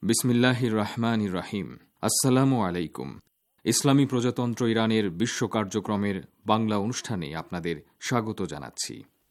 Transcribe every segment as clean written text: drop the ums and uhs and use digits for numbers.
বিসমিল্লাহির রহমানির রহিম। আসসালামু আলাইকুম। ইসলামী প্রজাতন্ত্র ইরানের বিশ্ব কার্যক্রমের বাংলা অনুষ্ঠানে আপনাদের স্বাগত জানাচ্ছি।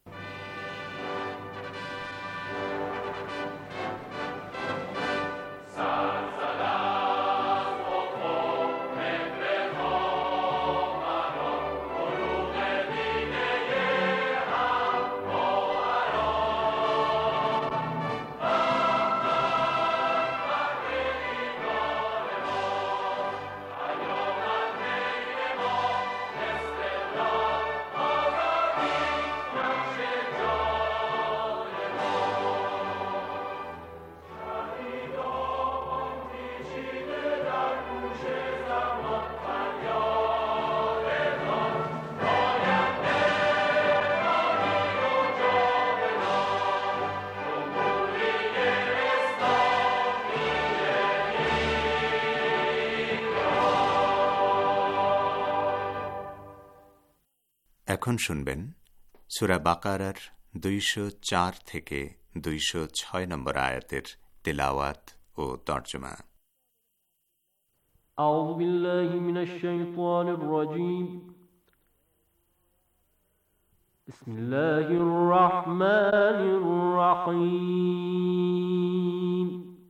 এখন শুনবেন সূরা বাকারার ২০৪ থেকে ২০৬ নম্বর আয়াতের তেলাওয়াত ও তরজমা। আউযু বিল্লাহি মিনাশ শাইতানির রাজীম। বিসমিল্লাহির রাহমানির রাহিম।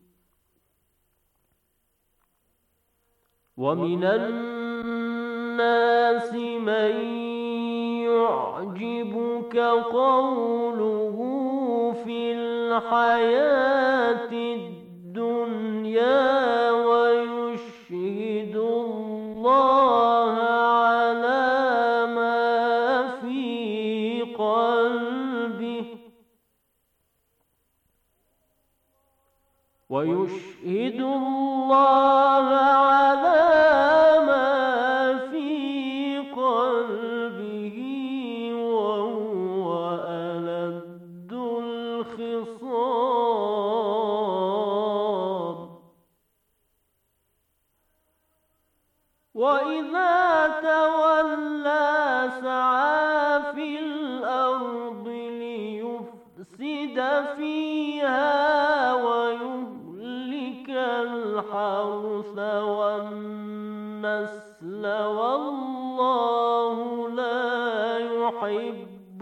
ওয়া মিনান নাসি মান يعجبك قوله في الحياة الدنيا ويشهد الله على ما في قلبه ويشهد الله على وَإِذَا تَوَلَّى سَعَى فِي الْأَرْضِ لِيُفْسِدَ فِيهَا وَيُهْلِكَ الْحَرْثَ وَالنَّسْلَ وَاللَّهُ لَا يُحِبُّ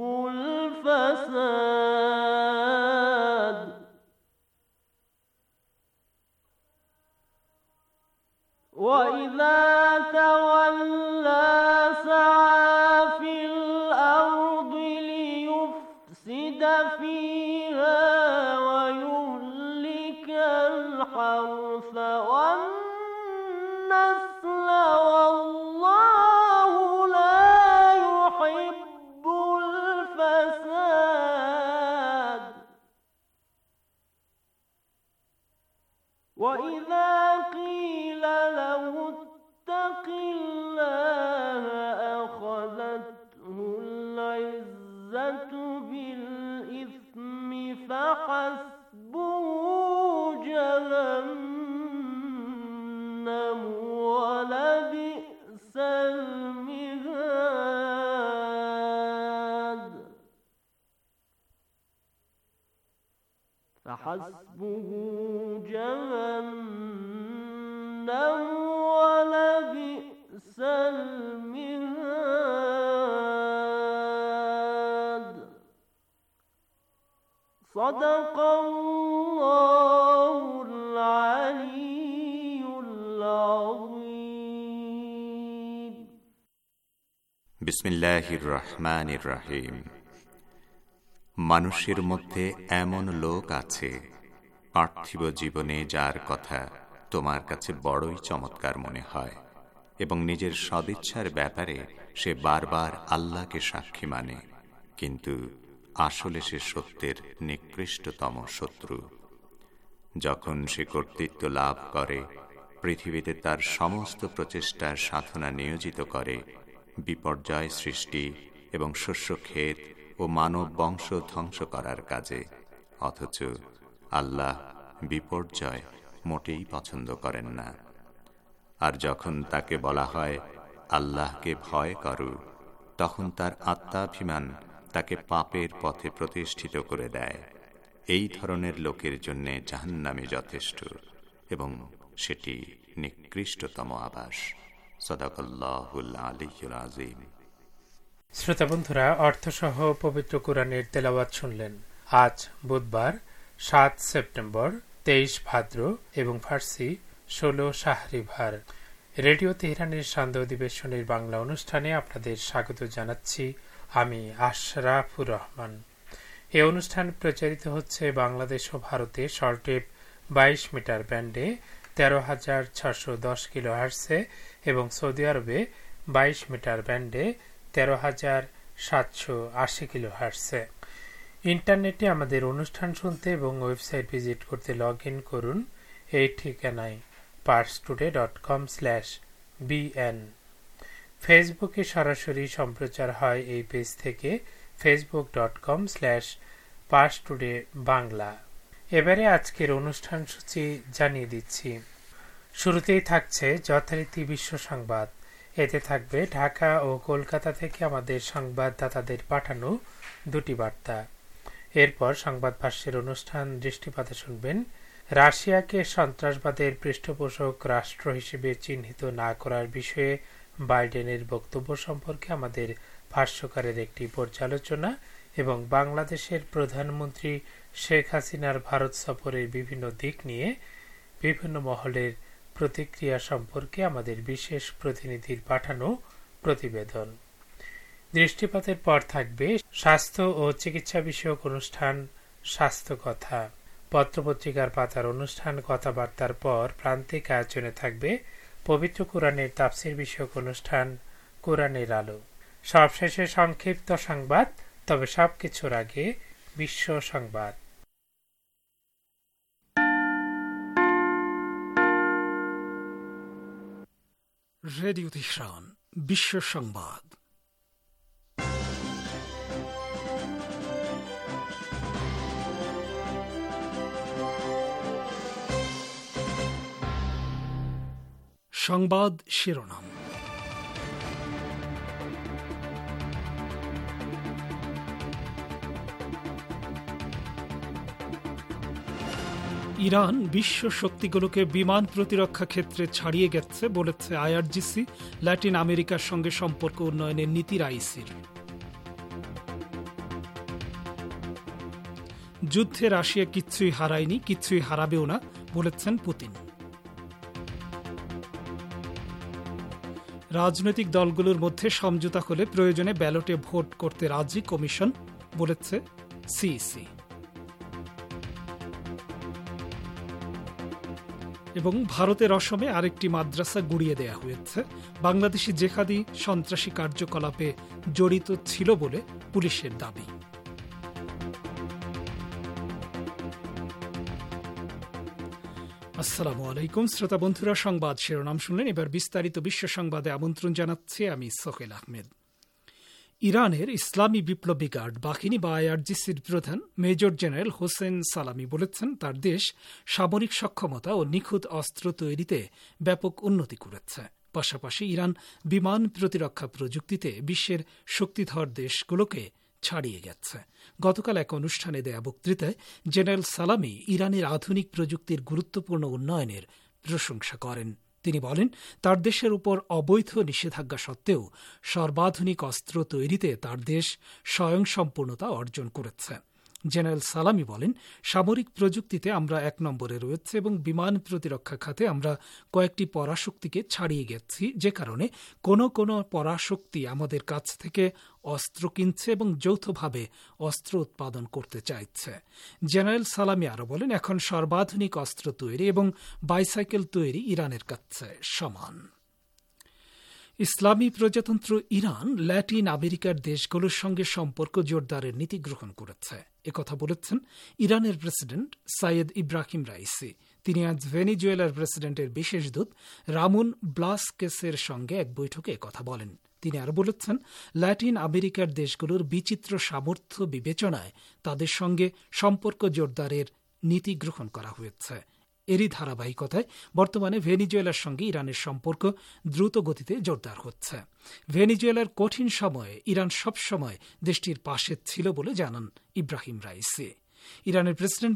الْفَسَادَ وَإِذَا تَوَلَّى سَعَى فِي الْأَرْضِ لِيُفْسِدَ فِيهَا وَيُهْلِكَ الْحَرْثَ وَالنَّسْلَ وَاللَّهُ لَا يُحِبُّ الْفَسَادَ وَإِذَا قِيلَ له اتق الله أخذته العزة بالإثم فحسبه جهنم ولبئس المهاد فحسبه جهنم ولبئس المهاد صدق الله العلي العظيم বিসমিল্লাহির রহমানির রহিম। মানুষের মধ্যে এমন লোক আছে পার্থিব জীবনে যার কথা তোমার কাছে বড়ই চমৎকার মনে হয় এবং নিজের সদিচ্ছার ব্যাপারে সে বারবার আল্লাহকে সাক্ষী মানে, কিন্তু আসলে সে সত্যের নিকৃষ্টতম শত্রু। যখন সে কর্তৃত্ব লাভ করে, পৃথিবীতে তার সমস্ত প্রচেষ্টার সাধনা নিয়োজিত করে বিপর্যয় সৃষ্টি এবং শস্যক্ষেত ও মানব বংশ ধ্বংস করার কাজে, অথচ আল্লাহ বিপর্যয় মোটেই পছন্দ করেন না। আর যখন তাকে বলা হয় আল্লাহকে ভয় করো, তখন তার আত্মাভিমান তাকে পাপের পথে প্রতিষ্ঠিত করে দেয়। এই ধরনের লোকের জন্য জাহান্নামে যথেষ্ট। এবং সেটি নিকৃষ্টতম আবাস। সাদাকাল্লাহুল আলিয়্যুল আযীম। শ্রোতা বন্ধুরা, অর্থসহ পবিত্র কুরআনের তেলাওয়াত শুনলেন। আজ বুধবার 7 সেপ্টেম্বর, 23 ভাদ্র এবং ফার্সি 16 শাহরিভার। রেডিও তেহরানের সান্ধ্য অধিবেশনের বাংলা অনুষ্ঠানে আপনাদের স্বাগত জানাচ্ছি আমি আশরাফুর রহমান। এই অনুষ্ঠান প্রচারিত হচ্ছে বাংলাদেশ ও ভারতে শর্টওয়েভ 22 মিটার ব্যান্ডে 13,610 কিলোহার্টজে এবং সৌদি আরবে 22 মিটার ব্যান্ডে 13,780 কিলোহার্টজে। ইন্টারনেটে আমাদের অনুষ্ঠান শুনতে এবং ওয়েবসাইট ভিজিট করতে লগ ইন করুন এই ঠিকানায় parstoday.com/bn। ফেসবুকে সরাসরি সম্প্রচার হয় এই পেজ থেকে facebook.com/parstodaybangla। এবারে আজকের অনুষ্ঠান সূচি জানিয়ে দিচ্ছি। শুরুতেই থাকছে যথারীতি বিশ্ব সংবাদ। এতে থাকবে ঢাকা ও কলকাতা থেকে আমাদের সংবাদদাতাদের পাঠানো দুটি বার্তা। এরপর সংবাদ ভাষ্যের অনুষ্ঠান দৃষ্টিপাতে শুনবেন রাশিয়াকে সন্ত্রাসবাদের পৃষ্ঠপোষক রাষ্ট্র হিসেবে চিহ্নিত না করার বিষয়ে বাইডেনের বক্তব্য সম্পর্কে আমাদের ভাষ্যকারের একটি পর্যালোচনা এবং বাংলাদেশের প্রধানমন্ত্রী শেখ হাসিনার ভারত সফরের বিভিন্ন দিক নিয়ে বিভিন্ন মহলের প্রতিক্রিয়া সম্পর্কে আমাদের বিশেষ প্রতিনিধির পাঠানো প্রতিবেদন। দৃষ্টিপাতের পর থাকবে স্বাস্থ্য ও চিকিৎসা বিষয়ক অনুষ্ঠান স্বাস্থ্য কথা। পত্রপত্রিকার পাতার অনুষ্ঠান কথাবার্তার পর প্রান্তিক আয়োজনে থাকবে পবিত্র কুরআনের তাফসীর বিষয়ক অনুষ্ঠান কুরআনের আলো। সবশেষে সংক্ষিপ্ত সংবাদ, তবে সবকিছুর আগে বিশ্ব সংবাদ। রেডিও তেহরান বিশ্ব সংবাদ। সংবাদ শিরোনাম। ইরান বিশ্ব শক্তিগুলোকে বিমান প্রতিরক্ষা ক্ষেত্রে ছাড়িয়ে গেছে বলেছে আইআরজিসি। ল্যাটিন আমেরিকার সঙ্গে সম্পর্ক উন্নয়নের নীতি রাইসির। যুদ্ধে রাশিয়া কিচ্ছুই হারায়নি, কিচ্ছুই হারাবেও না বলেছেন পুতিন। রাজনৈতিক দলগুলোর মধ্যে সমঝোতা হলে প্রয়োজনে ব্যালটে ভোট করতে রাজি কমিশন বলেছে সিইসি। এবং ভারতের অসমে আরেকটি মাদ্রাসা গুড়িয়ে দেয়া হয়েছে। বাংলাদেশি জেহাদি সন্ত্রাসী কার্যকলাপে জড়িত ছিল বলে পুলিশের দাবি। আসসালামু আলাইকুম শ্রোতা বন্ধুরা, সংবাদ শিরোনাম শুনলেন। এবার বিস্তারিত বিশ্ব সংবাদে আমন্ত্রণ জানাচ্ছি আমি সোহেল আহমেদ। ইরানের ইসলামী বিপ্লবী গার্ড বাহিনী বা আইআরজিসির প্রধান মেজর জেনারেল হোসেন সালামি বলেছেন তার দেশ সামরিক সক্ষমতা ও নিখুঁত অস্ত্র তৈরিতে ব্যাপক উন্নতি করেছে। পাশাপাশি ইরান বিমান প্রতিরক্ষা প্রযুক্তিতে বিশ্বের শক্তিধর দেশগুলোকে ছাড়িয়ে গেছে। গতকাল এক অনুষ্ঠানে দেয়া বক্তৃতায় জেনারেল সালামি ইরানের আধুনিক প্রযুক্তির গুরুত্বপূর্ণ উন্নয়নের প্রশংসা করেন। তিনি বলেন তার দেশের উপর অবৈধ নিষেধাজ্ঞা সত্ত্বেও সর্বাধুনিক অস্ত্র তৈরিতে তার দেশ স্বয়ংসম্পূর্ণতা অর্জন করেছে। জেনারেল সালামি বলেন সামরিক প্রযুক্তিতে আমরা 1 নম্বরে রয়েছে এবং বিমান প্রতিরক্ষা খাতে আমরা কয়েকটি পরাশক্তিকে ছাড়িয়ে গেছি, যে কারণে কোনো পরাশক্তি আমাদের কাছ থেকে অস্ত্র কিনছে এবং যৌথভাবে অস্ত্র উৎপাদন করতে চাইছে। জেনারেল সালামি আরও বলেন এখন সর্বাধুনিক অস্ত্র তৈরি এবং বাইসাইকেল তৈরি ইরানের কাছে সমান। ইসলামী প্রজাতন্ত্র ইরান ল্যাটিন আমেরিকার দেশগুলোর সঙ্গে সম্পর্ক জোরদারের নীতি গ্রহণ করেছে, একথা বলেছেন ইরানের প্রেসিডেন্ট সাইয়েদ ইব্রাহিম রাইসি। তিনি আজ ভেনিজুয়েলার প্রেসিডেন্টের বিশেষ দূত রামুন ব্লাসকেসের সঙ্গে এক বৈঠকে একথা বলেন। তিনি আরও বলেছেন ল্যাটিন আমেরিকার দেশগুলোর বিচিত্র সামর্থ্য বিবেচনায় তাদের সঙ্গে সম্পর্ক জোরদারের নীতি গ্রহণ করা হয়েছে। এরই ধারাবাহিকতায় বর্তমানে ভেনিজুয়েলার সঙ্গে ইরানের সম্পর্ক দ্রুত গতিতে জোরদার হচ্ছে। ভেনিজুয়েলার কঠিন সময়ে ইরান সবসময় দেশটির পাশে ছিল বলে জানান ইব্রাহিম রাইসি। ইরানের প্রেসিডেন্ট বলেন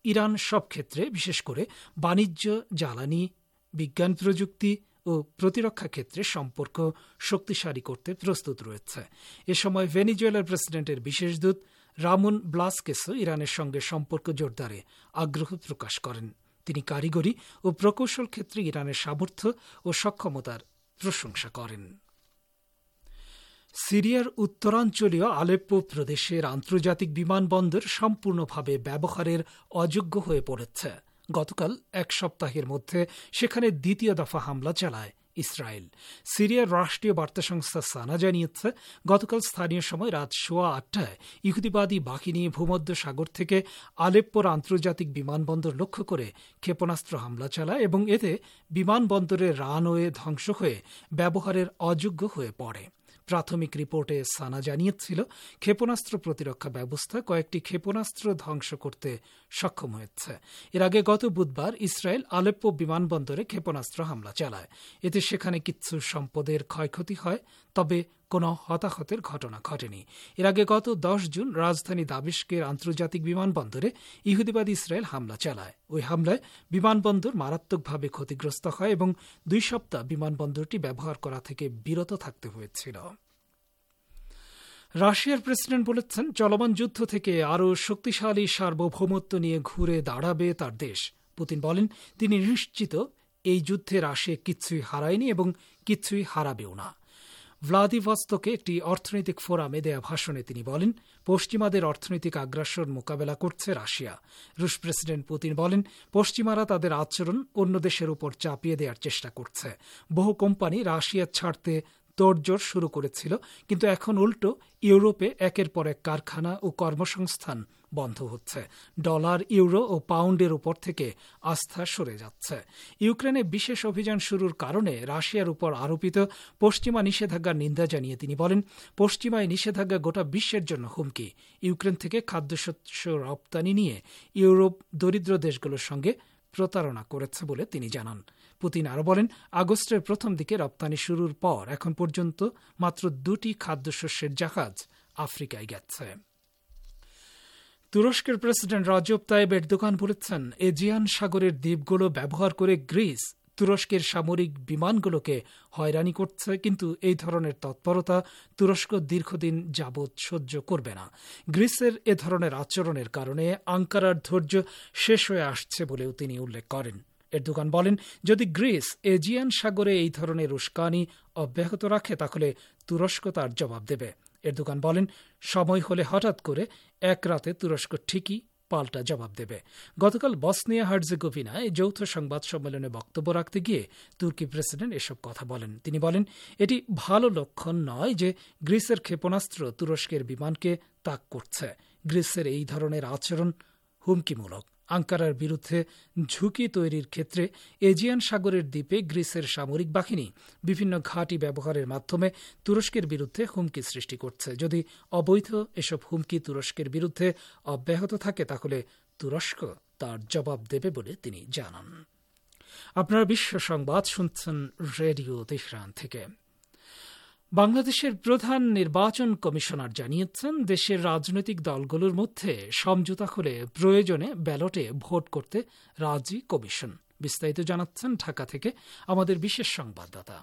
ইরান সব ক্ষেত্রে, বিশেষ করে বাণিজ্য, জ্বালানি, বিজ্ঞান প্রযুক্তি ও প্রতিরক্ষা ক্ষেত্রে সম্পর্ক শক্তিশালী করতে প্রস্তুত রয়েছে। এ সময় ভেনিজুয়েলার প্রেসিডেন্টের বিশেষ দূত রামুন ব্লাসকেসও ইরানের সঙ্গে সম্পর্ক জোরদারে আগ্রহ প্রকাশ করেন। তিনি কারিগরি ও প্রকৌশল ক্ষেত্রে ইরানের সামর্থ্য ও সক্ষমতার প্রশংসা করেন। সিরিয়ার উত্তরাঞ্চলীয় আলেপ্পো প্রদেশের আন্তর্জাতিক বিমানবন্দর সম্পূর্ণভাবে ব্যবহারের অযোগ্য হয়ে পড়েছে। গতকাল এক সপ্তাহের মধ্যে সেখানে দ্বিতীয় দফা হামলা চালায় ইসরায়েল। সিরিয়ার রাষ্ট্রীয় বার্তা সংস্থা সানা জানিয়েছে, গতকাল স্থানীয় সময় রাত 8:15 ইহুদিবাদী বাহিনী ভূমধ্য সাগর থেকে আলেপ্পোর আন্তর্জাতিক বিমানবন্দর লক্ষ্য করে ক্ষেপণাস্ত্র হামলা চালায় এবং এতে বিমানবন্দরের রানওয়ে ধ্বংস হয়ে ব্যবহারের অযোগ্য হয়ে পড়ে। প্রাথমিক রিপোর্টে সানা জানিয়েছিল, ক্ষেপণাস্ত্র প্রতিরক্ষা ব্যবস্থা কয়েকটি ক্ষেপণাস্ত্র ধ্বংস করতে সক্ষম হয়েছে। এর আগে গত বুধবার ইসরায়েল আলেপ্পো বিমানবন্দরে ক্ষেপণাস্ত্র হামলা চালায়। এতে সেখানে কিছু সম্পদের ক্ষয়ক্ষতি হয়, তবে কোনো হতাহতের ঘটনা ঘটেনি। এর আগে গত 10 জুন রাজধানী দামেস্কের আন্তর্জাতিক বিমানবন্দরে ইহুদিবাদী ইসরায়েল হামলা চালায়। ওই হামলায় বিমানবন্দর মারাত্মকভাবে ক্ষতিগ্রস্ত হয় এবং 2 সপ্তাহ বিমানবন্দরটি ব্যবহার করা থেকে বিরত থাকতে হয়েছিল। রাশিয়ার প্রেসিডেন্ট বলেছেন, চলমান যুদ্ধ থেকে আরও শক্তিশালী সার্বভৌমত্ব নিয়ে ঘুরে দাঁড়াবে তার দেশ। পুতিন বলেন, তিনি নিশ্চিত এই যুদ্ধে রাশিয়া কিছুই হারায়নি এবং কিছুই হারাবেও না। ভ্লাদিভস্তকে একটি অর্থনৈতিক ফোরামে দেয়া ভাষণে তিনি বলেন, পশ্চিমাদের অর্থনৈতিক আগ্রাসন মোকাবেলা করছে রাশিয়া। রুশ প্রেসিডেন্ট পুতিন বলেন, পশ্চিমারা তাদের আচরণ অন্য দেশের উপর চাপিয়ে দেওয়ার চেষ্টা করছে। বহু কোম্পানি রাশিয়া ছাড়তে তোড়জোড় শুরু করেছিল, কিন্তু এখন উল্টো ইউরোপে একের পর এক কারখানা ও কর্মসংস্থান বন্ধ হচ্ছে। ডলার, ইউরো ও পাউন্ডের উপর থেকে আস্থা সরে যাচ্ছে। ইউক্রেনে বিশেষ অভিযান শুরুর কারণে রাশিয়ার উপর আরোপিত পশ্চিমা নিষেধাজ্ঞার নিন্দা জানিয়ে তিনি বলেন, পশ্চিমায় নিষেধাজ্ঞা গোটা বিশ্বের জন্য হুমকি। ইউক্রেন থেকে খাদ্যশস্য রপ্তানি নিয়ে ইউরোপ দরিদ্র দেশগুলোর সঙ্গে প্রতারণা করেছে বলে তিনি জানান। পুতিন আরও বলেন, আগস্টের প্রথম দিকে রপ্তানি শুরুর পর এখন পর্যন্ত মাত্র 2টি খাদ্যশস্যের জাহাজ আফ্রিকায় গেছে। তুরস্কের প্রেসিডেন্ট রজব তাইয়েব এরদোগান বলেছেন, এজিয়ান সাগরের দ্বীপগুলো ব্যবহার করে গ্রিস তুরস্কের সামরিক বিমানগুলোকে হয়রানি করছে, কিন্তু এই ধরনের তৎপরতা তুরস্ক দীর্ঘদিন যাবৎ সহ্য করবে না। গ্রিসের এ ধরনের আচরণের কারণে আঙ্কারার ধৈর্য শেষ হয়ে আসছে বলেও তিনি উল্লেখ করেন। এরদোগান বলেন, যদি গ্রিস এজিয়ান সাগরে এই ধরনের উস্কানি অব্যাহত রাখে তাহলে তুরস্ক তার জবাব দেবে। এরদোগান বলেন, সময় হলে হঠাৎ করে এক রাতে তুরস্ক ঠিকই পাল্টা জবাব দেবে। গতকাল বসনিয়া হার্জেগোভিনায় যৌথ সংবাদ সম্মেলনে বক্তব্য রাখতে গিয়ে তুর্কি প্রেসিডেন্ট এসব কথা বলেন। তিনি বলেন, এটি ভালো লক্ষণ নয় যে গ্রিসের ক্ষেপণাস্ত্র তুরস্কের বিমানকে তাক করছে। গ্রিসের এই ধরনের আচরণ হুমকিমূলক। আঙ্কারার বিরুদ্ধে ঝুঁকি তৈরির ক্ষেত্রে এজিয়ান সাগরের দ্বীপে গ্রিসের সামরিক বাহিনী বিভিন্ন ঘাঁটি ব্যবহারের মাধ্যমে তুরস্কের বিরুদ্ধে হুমকি সৃষ্টি করছে। যদি অবৈধ এসব হুমকি তুরস্কের বিরুদ্ধে অব্যাহত থাকে তাহলে তুরস্ক তার জবাব দেবে বলে তিনি জানান। আপনারা বিশ্ব সংবাদ শুনছেন রেডিও তেহরান থেকে। বাংলাদেশের প্রধান নির্বাচন কমিশনার জানিয়েছেন, দেশের রাজনৈতিক দলগুলোর মধ্যে সমঝোতা হলে প্রয়োজনে ব্যালটে ভোট করতে রাজি কমিশন। বিস্তারিত জানাচ্ছেন ঢাকা থেকে আমাদের বিশেষ সংবাদদাতা।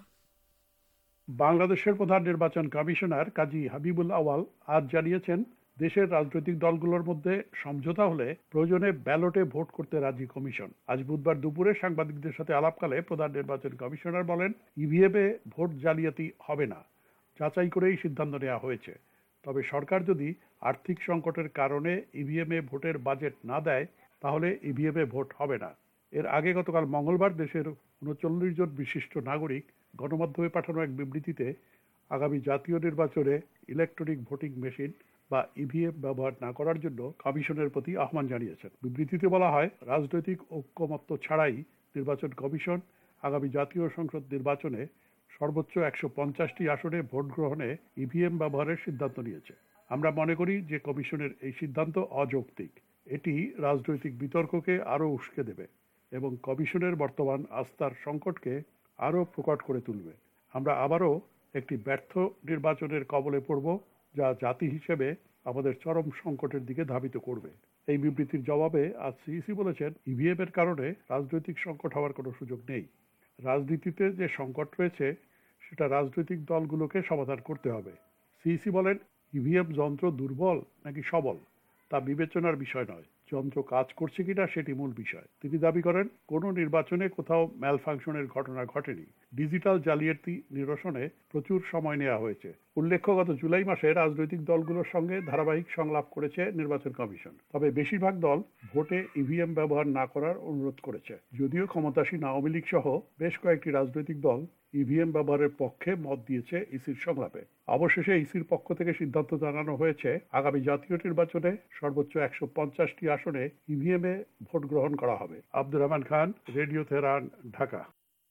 বাংলাদেশের প্রধান নির্বাচন কমিশনার কাজী হাবিবুল আওয়াল আজ জানিয়েছেন, দেশের রাজনৈতিক দলগুলোর মধ্যে সমঝোতা হলে প্রয়োজনে ব্যালটে ভোট করতে রাজি কমিশন। আজ বুধবার দুপুরে সাংবাদিকদের সাথে আলাপকালে প্রধান নির্বাচন কমিশনার বলেন, ইভিএমে ভোট জালিয়াতি হবে না, যাচাই করেই সিদ্ধান্ত নেওয়া হয়েছে। তবে সরকার যদি আর্থিক সংকটের কারণে ইভিএমে ভোটের বাজেট না দেয় তাহলে ইভিএমে ভোট হবে না। এর আগে গতকাল মঙ্গলবার দেশের ৩৯ জন বিশিষ্ট নাগরিক গণমাধ্যমে পাঠানো এক বিবৃতিতে আগামী জাতীয় নির্বাচনে ইলেকট্রনিক ভোটিং মেশিন বা ইভিএম ব্যবহার না করার জন্য কমিশনের প্রতি আহ্বান জানিয়েছেন। বিবৃতিতে বলা হয়, রাজনৈতিক ঐক্যমত্য ছাড়াই নির্বাচন কমিশন আগামী জাতীয় সংসদ নির্বাচনে সর্বোচ্চ ১৫০টি আসনে ভোট গ্রহণে ইভিএম ব্যবহারের সিদ্ধান্ত নিয়েছে। আমরা মনে করি যে কমিশনের এই সিদ্ধান্ত অযৌক্তিক। এটি রাজনৈতিক বিতর্ককে আরও উস্কে দেবে এবং কমিশনের বর্তমান আস্থার সংকটকে আরও প্রকট করে তুলবে। আমরা আবারও একটি ব্যর্থ নির্বাচনের কবলে পড়ব, যা জাতি হিসেবে আমাদের চরম সংকটের দিকে ধাবিত করবে। এই বিবৃতির জবাবে আজ সিইসি বলেছেন, ইভিএম এর কারণে রাজনৈতিক সংকট হওয়ার কোনো সুযোগ নেই। রাজনীতিতে যে সংকট রয়েছে সেটা রাজনৈতিক দলগুলোকে সমাধান করতে হবে। সিইসি বলেন, ইভিএম যন্ত্র দুর্বল নাকি সবল তা বিবেচনার বিষয় নয়, যন্ত্র কাজ করছে কিনা সেটি মূল বিষয়। তিনি দাবি করেন, কোনো নির্বাচনে কোথাও ম্যালফাংশনের ঘটনা ঘটেনি। ডিজিটাল জালিয়াতি নিরসনে প্রচুর সময় নেওয়া হয়েছে। উল্লেখ্য, গত জুলাই মাসে রাজনৈতিক দলগুলোর সঙ্গে ধারাবাহিক সংলাপ করেছে নির্বাচন কমিশন। তবে বেশিরভাগ দল ভোটে ইভিএম ব্যবহার না করার অনুরোধ করেছে। যদিও ক্ষমতাসীন আওয়ামী লীগ সহ বেশ কয়েকটি রাজনৈতিক দল ইভিএম ব্যবহারের পক্ষে মত দিয়েছে ইসির সংলাপে। অবশেষে ইসির পক্ষ থেকে সিদ্ধান্ত জানানো হয়েছে, আগামী জাতীয় নির্বাচনে সর্বোচ্চ 150টি আসনে ইভিএম এ ভোট গ্রহণ করা হবে। Abdur Rahman Khan, radio Tehran, Dhaka.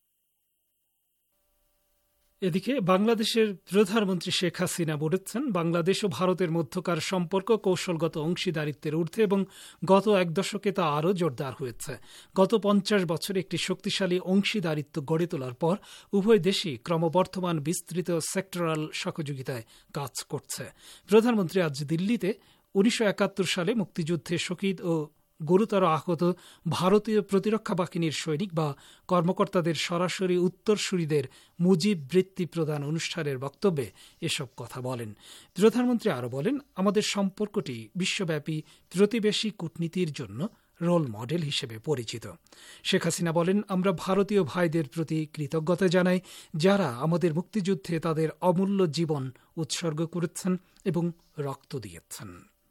এদিকে বাংলাদেশের প্রধানমন্ত্রী শেখ হাসিনা বলেছেন, বাংলাদেশ ও ভারতের মধ্যকার সম্পর্ক কৌশলগত অংশীদারিত্বের ঊর্ধ্বে এবং গত এক দশকে তা আরও জোরদার হয়েছে। গত 50 বছরে একটি শক্তিশালী অংশীদারিত্ব গড়ে তোলার পর উভয় দেশই ক্রমবর্ধমান বিস্তৃত সেক্টরাল সহযোগিতায় কাজ করছে। প্রধানমন্ত্রী আজ দিল্লিতে 1971 সালে মুক্তিযুদ্ধে শহীদ ও গুরুতর আহত ভারতীয় প্রতিরক্ষা বাহিনীর সৈনিক বা কর্মকর্তাদের সরাসরি উত্তরসূরিদের মুজিব বৃত্তি প্রদান অনুষ্ঠানের বক্তব্যে এসব কথা বলেন। প্রধানমন্ত্রী আরও বলেন, আমাদের সম্পর্কটি বিশ্বব্যাপী প্রতিবেশী কূটনীতির জন্য রোল মডেল হিসেবে পরিচিত। শেখ হাসিনা বলেন, আমরা ভারতীয় ভাইদের প্রতি কৃতজ্ঞতা জানাই, যারা আমাদের মুক্তিযুদ্ধে তাদের অমূল্য জীবন উৎসর্গ করেছেন এবং রক্ত দিয়েছেন।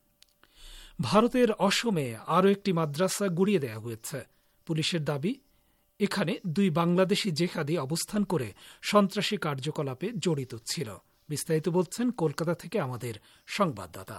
ভারতের অসমে আরও একটি মাদ্রাসা গুড়িয়ে দেওয়া হয়েছে। পুলিশের দাবি, এখানে 2 বাংলাদেশি জেহাদি অবস্থান করে সন্ত্রাসী কার্যকলাপে জড়িত ছিল। বিস্তারিত বলছেন কলকাতা থেকে আমাদের সংবাদদাতা।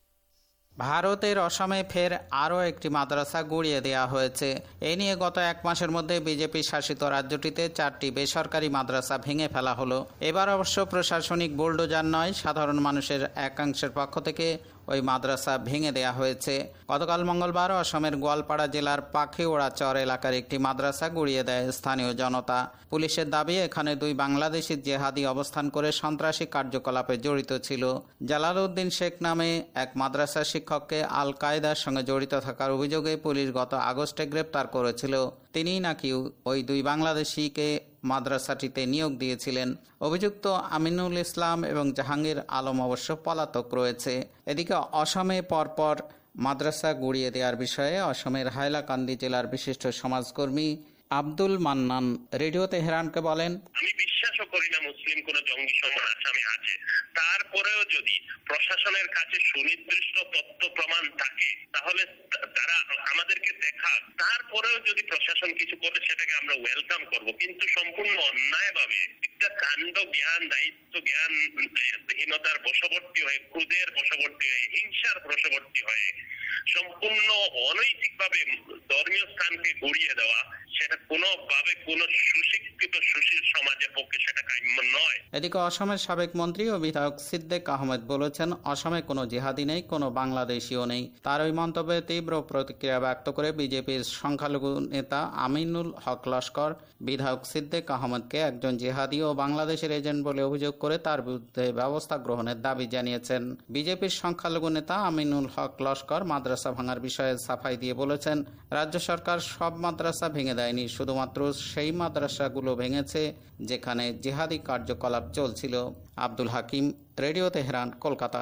ভারতের অসমে ফের আরও একটি মাদ্রাসা গুড়িয়ে দেওয়া হয়েছে। এই নিয়ে গত 1 মাসের মধ্যে বিজেপি শাসিত রাজ্যটিতে 4টি বেসরকারি মাদ্রাসা ভেঙে ফেলা হলো। এবার অবশ্য প্রশাসনিক বুলডোজার নয়, সাধারণ মানুষের একাংশের পক্ষ থেকে ওই মাদ্রাসা ভেঙে দেওয়া হয়েছে। গতকাল মঙ্গলবার অসমের গোয়ালপাড়া জেলার পাখিওড়া চর এলাকার একটি মাদ্রাসা গুড়িয়ে দেয় স্থানীয় জনতা। পুলিশের দাবি, এখানে 2 বাংলাদেশি জেহাদি অবস্থান করে সন্ত্রাসী কার্যকলাপে জড়িত ছিল। জালালউদ্দিন শেখ নামে এক মাদ্রাসা শিক্ষককে আল কায়দার সঙ্গে জড়িত থাকার অভিযোগে পুলিশ গত আগস্টে গ্রেপ্তার করেছিল। তিনিই নাকি ওই 2 বাংলাদেশিকে মাদ্রাসাটিতে নিয়োগ দিয়েছিলেন। অভিযুক্ত আমিনুল ইসলাম এবং জাহাঙ্গীর আলম অবশ্য পলাতক রয়েছে। এদিকে অসমে পরপর মাদ্রাসা গুড়িয়ে দেওয়ার বিষয়ে অসমের হাইলাকান্দি জেলার বিশিষ্ট সমাজকর্মী আব্দুল মান্নান রেডিও তেহরানকে বলেন, আমি বিশ্বাসও করি না মুসলিম কোন জঙ্গি সংগঠন আসামে আছে। তারপরেও যদি প্রশাসনের কাছে সুনির্দিষ্ট তথ্য প্রমাণ থাকে তাহলে তারা আমাদেরকে দেখাক। তারপরেও যদি প্রশাসন কিছু করে সেটাকে আমরা ওয়েলকাম করব, কিন্তু সম্পূর্ণ অন্যায়ভাবে একটা কাণ্ড জ্ঞান, দায়িত্ব জ্ঞান হীনতার বশবর্তী হয়ে, ক্রোধের বশবর্তী হয়ে, হিংসার বশবর্তী হয়ে সম্পূর্ণ অনৈতিকভাবে ধর্মীয় স্থানকে গড়িয়ে দেওয়া, সেটা কোনোভাবে কোনো সুশিক্ষিত সুশীল সমাজের পক্ষে সেটা কাম্য নয়। এদিকে অসমের সাবেক মন্ত্রী ও বিধায়ক সিদ্দিক আহমেদ বলেছেন, অসমে কোনো জিহাদি নেই, কোনো বাংলাদেশিও নেই। তার ওই মন্তব্যে তীব্র প্রতিক্রিয়া ব্যক্ত করে বিজেপির সংখ্যালঘু নেতা আমিনুল হক লস্কর বিধায়ক সিদ্দিক আহমেদকে একজন জিহাদি ও বাংলাদেশের এজেন্ট বলে অভিযোগ করে তার বিরুদ্ধে ব্যবস্থা গ্রহণের দাবি জানিয়েছেন। বিজেপির সংখ্যালঘু নেতা আমিনুল হক লস্কর মাদ্রাসা ভাঙার বিষয়ে সাফাই দিয়ে বলেছেন, রাজ্য সরকার সব মাদ্রাসা ভেঙে দেয়নি, শুধুমাত্র সেই মাদ্রাসাগুলো ভেঙেছে যেখানে জিহাদি কার্যকলাপ চলছিল। Abdul Hakim, radio Tehran, Kolkata.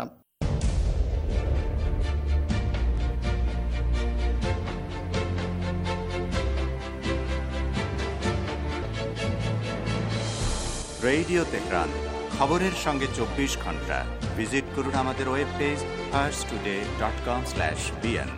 Radio Tehran, খবরের সঙ্গে 24 ঘন্টা। ভিজিট করুন আমাদের ওয়েব পেজ farstoday.com/bn।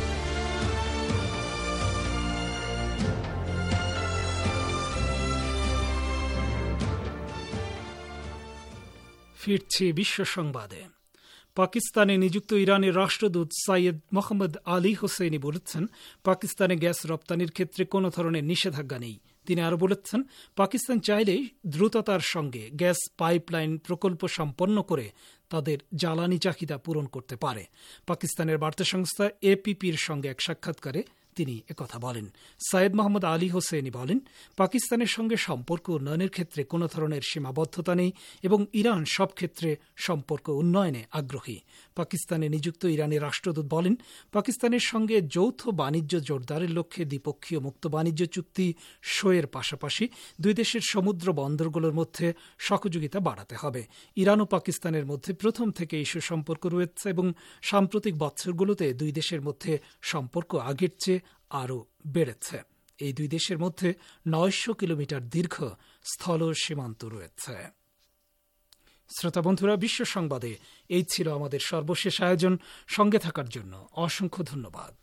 ফিরছি বিশ্ব সংবাদে। পাকিস্তানে নিযুক্ত ইরানের রাষ্ট্রদূত সাইয়েদ মোহাম্মদ আলী হোসেনি বলেছেন, পাকিস্তানে গ্যাস রপ্তানির ক্ষেত্রে কোনো ধরনের নিষেধাজ্ঞা নেই। তিনি আরও বলেছেন, পাকিস্তান চাইলেই দ্রুততার সঙ্গে গ্যাস পাইপলাইন প্রকল্প সম্পন্ন করে তাদের জ্বালানি চাহিদা পূরণ করতে পারে। পাকিস্তানের বার্তা সংস্থা এপিপির সঙ্গে এক সাক্ষাৎকারে তিনি একথা বলেন। সৈয়দ মোহাম্মদ আলী হোসেনি বলেন, পাকিস্তানের সঙ্গে সম্পর্ক উন্নয়নের ক্ষেত্রে কোনো ধরনের সীমাবদ্ধতা নেই এবং ইরান সব ক্ষেত্রে সম্পর্ক উন্নয়নে আগ্রহী। পাকিস্তানে নিযুক্ত ইরানের রাষ্ট্রদূত বলেন, পাকিস্তানের সঙ্গে যৌথ বাণিজ্য জোরদারের লক্ষ্যে দ্বিপক্ষীয় মুক্ত বাণিজ্য চুক্তি সইয়ের পাশাপাশি দুই দেশের সমুদ্র বন্দরগুলোর মধ্যে সহযোগিতা বাড়াতে হবে। ইরান ও পাকিস্তানের মধ্যে প্রথম থেকে সুসম্পর্ক রয়েছে এবং সাম্প্রতিক বছরগুলোতে দুই দেশের মধ্যে সম্পর্ক আগের চেয়ে আরও বেড়েছে। এই দুই দেশের মধ্যে 900 কিলোমিটার দীর্ঘ স্থল সীমান্ত রয়েছে। শ্রোতা বন্ধুরা, বিশ্ব সংবাদে এই ছিল আমাদের সর্বশেষ আয়োজন। সঙ্গে থাকার জন্য অসংখ্য ধন্যবাদ।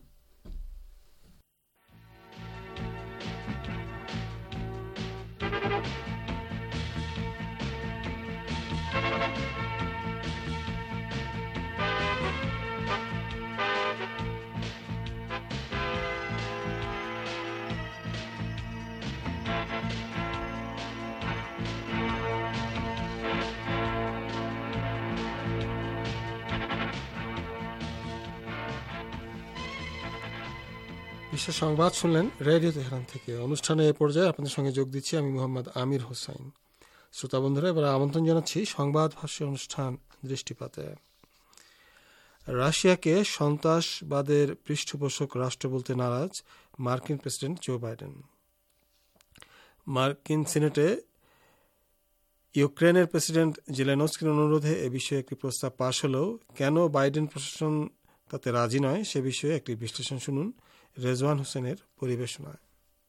বিশ্ব সংবাদ শুনলেন রেডিও তেহরান থেকে। অনুষ্ঠানে এ পর্যায়ে আপনাদের সঙ্গে যোগ দিচ্ছি আমি মোহাম্মদ আমির হোসাইন। শ্রোতা বন্ধুরা, এবার আমন্ত্রণ জানাচ্ছি সংবাদ ভাষ্য অনুষ্ঠান দৃষ্টিপাতে। রাশিয়াকে সন্ত্রাসবাদের পৃষ্ঠপোষক রাষ্ট্র বলতে নারাজ মার্কিন প্রেসিডেন্ট জো বাইডেন। মার্কিন সিনেটে ইউক্রেনের প্রেসিডেন্ট জেলেনস্কির অনুরোধে এ বিষয়ে একটি প্রস্তাব পাশ হলেও কেন বাইডেন প্রশাসন তাতে রাজি নয় সে বিষয়ে একটি বিশ্লেষণ শুনুন রেজওয়ান হোসেনের পরিবেশনায়।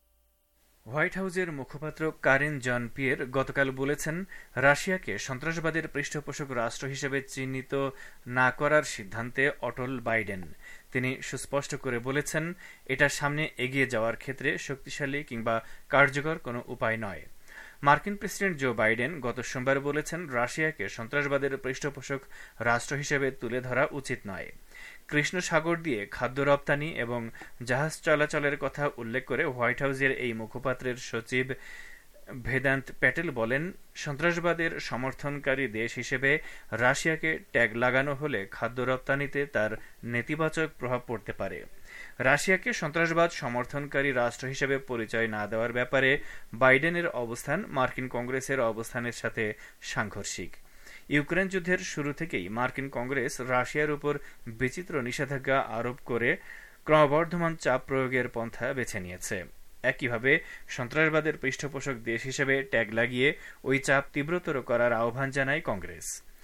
হোয়াইট হাউসের মুখপাত্র কারেন জন পিয়ের গতকাল বলেছেন, রাশিয়াকে সন্ত্রাসবাদের পৃষ্ঠপোষক রাষ্ট্র হিসেবে চিহ্নিত না করার সিদ্ধান্তে অটল বাইডেন। তিনি সুস্পষ্ট করে বলেছেন, এটা সামনে এগিয়ে যাওয়ার ক্ষেত্রে শক্তিশালী কিংবা কার্যকর কোনো উপায় নয়। মার্কিন প্রেসিডেন্ট জো বাইডেন গত সোমবার বলেছেন, রাশিয়াকে সন্ত্রাসবাদের পৃষ্ঠপোষক রাষ্ট্র হিসেবে তুলে ধরা উচিত নয়। কৃষ্ণ সাগর দিয়ে খাদ্য রপ্তানি এবং জাহাজ চলাচলের কথা উল্লেখ করে হোয়াইট হাউসের এই মুখপাত্রের সচিব ভেদান্ত প্যাটেল বলেন, সন্ত্রাসবাদের সমর্থনকারী দেশ হিসেবে রাশিয়াকে ট্যাগ লাগানো হলে খাদ্য রপ্তানিতে তার নেতিবাচক প্রভাব পড়তে পারে। রাশিয়াকে সন্ত্রাসবাদ সমর্থনকারী রাষ্ট্র হিসেবে পরিচয় না দেওয়ার ব্যাপারে বাইডেনের অবস্থান মার্কিন কংগ্রেসের অবস্থানের সাথে সাংঘর্ষিক। ইউক্রেন যুদ্ধের শুরু থেকেই মার্কিন কংগ্রেস রাশিয়ার উপর বিচিত্র নিষেধাজ্ঞা আরোপ করে ক্রমবর্ধমান চাপ প্রয়োগের পন্থা বেছে নিয়েছে। একইভাবে সন্ত্রাসবাদের পৃষ্ঠপোষক দেশ হিসেবে ট্যাগ লাগিয়ে ওই চাপ তীব্রতর করার আহ্বান জানায় কংগ্রেস।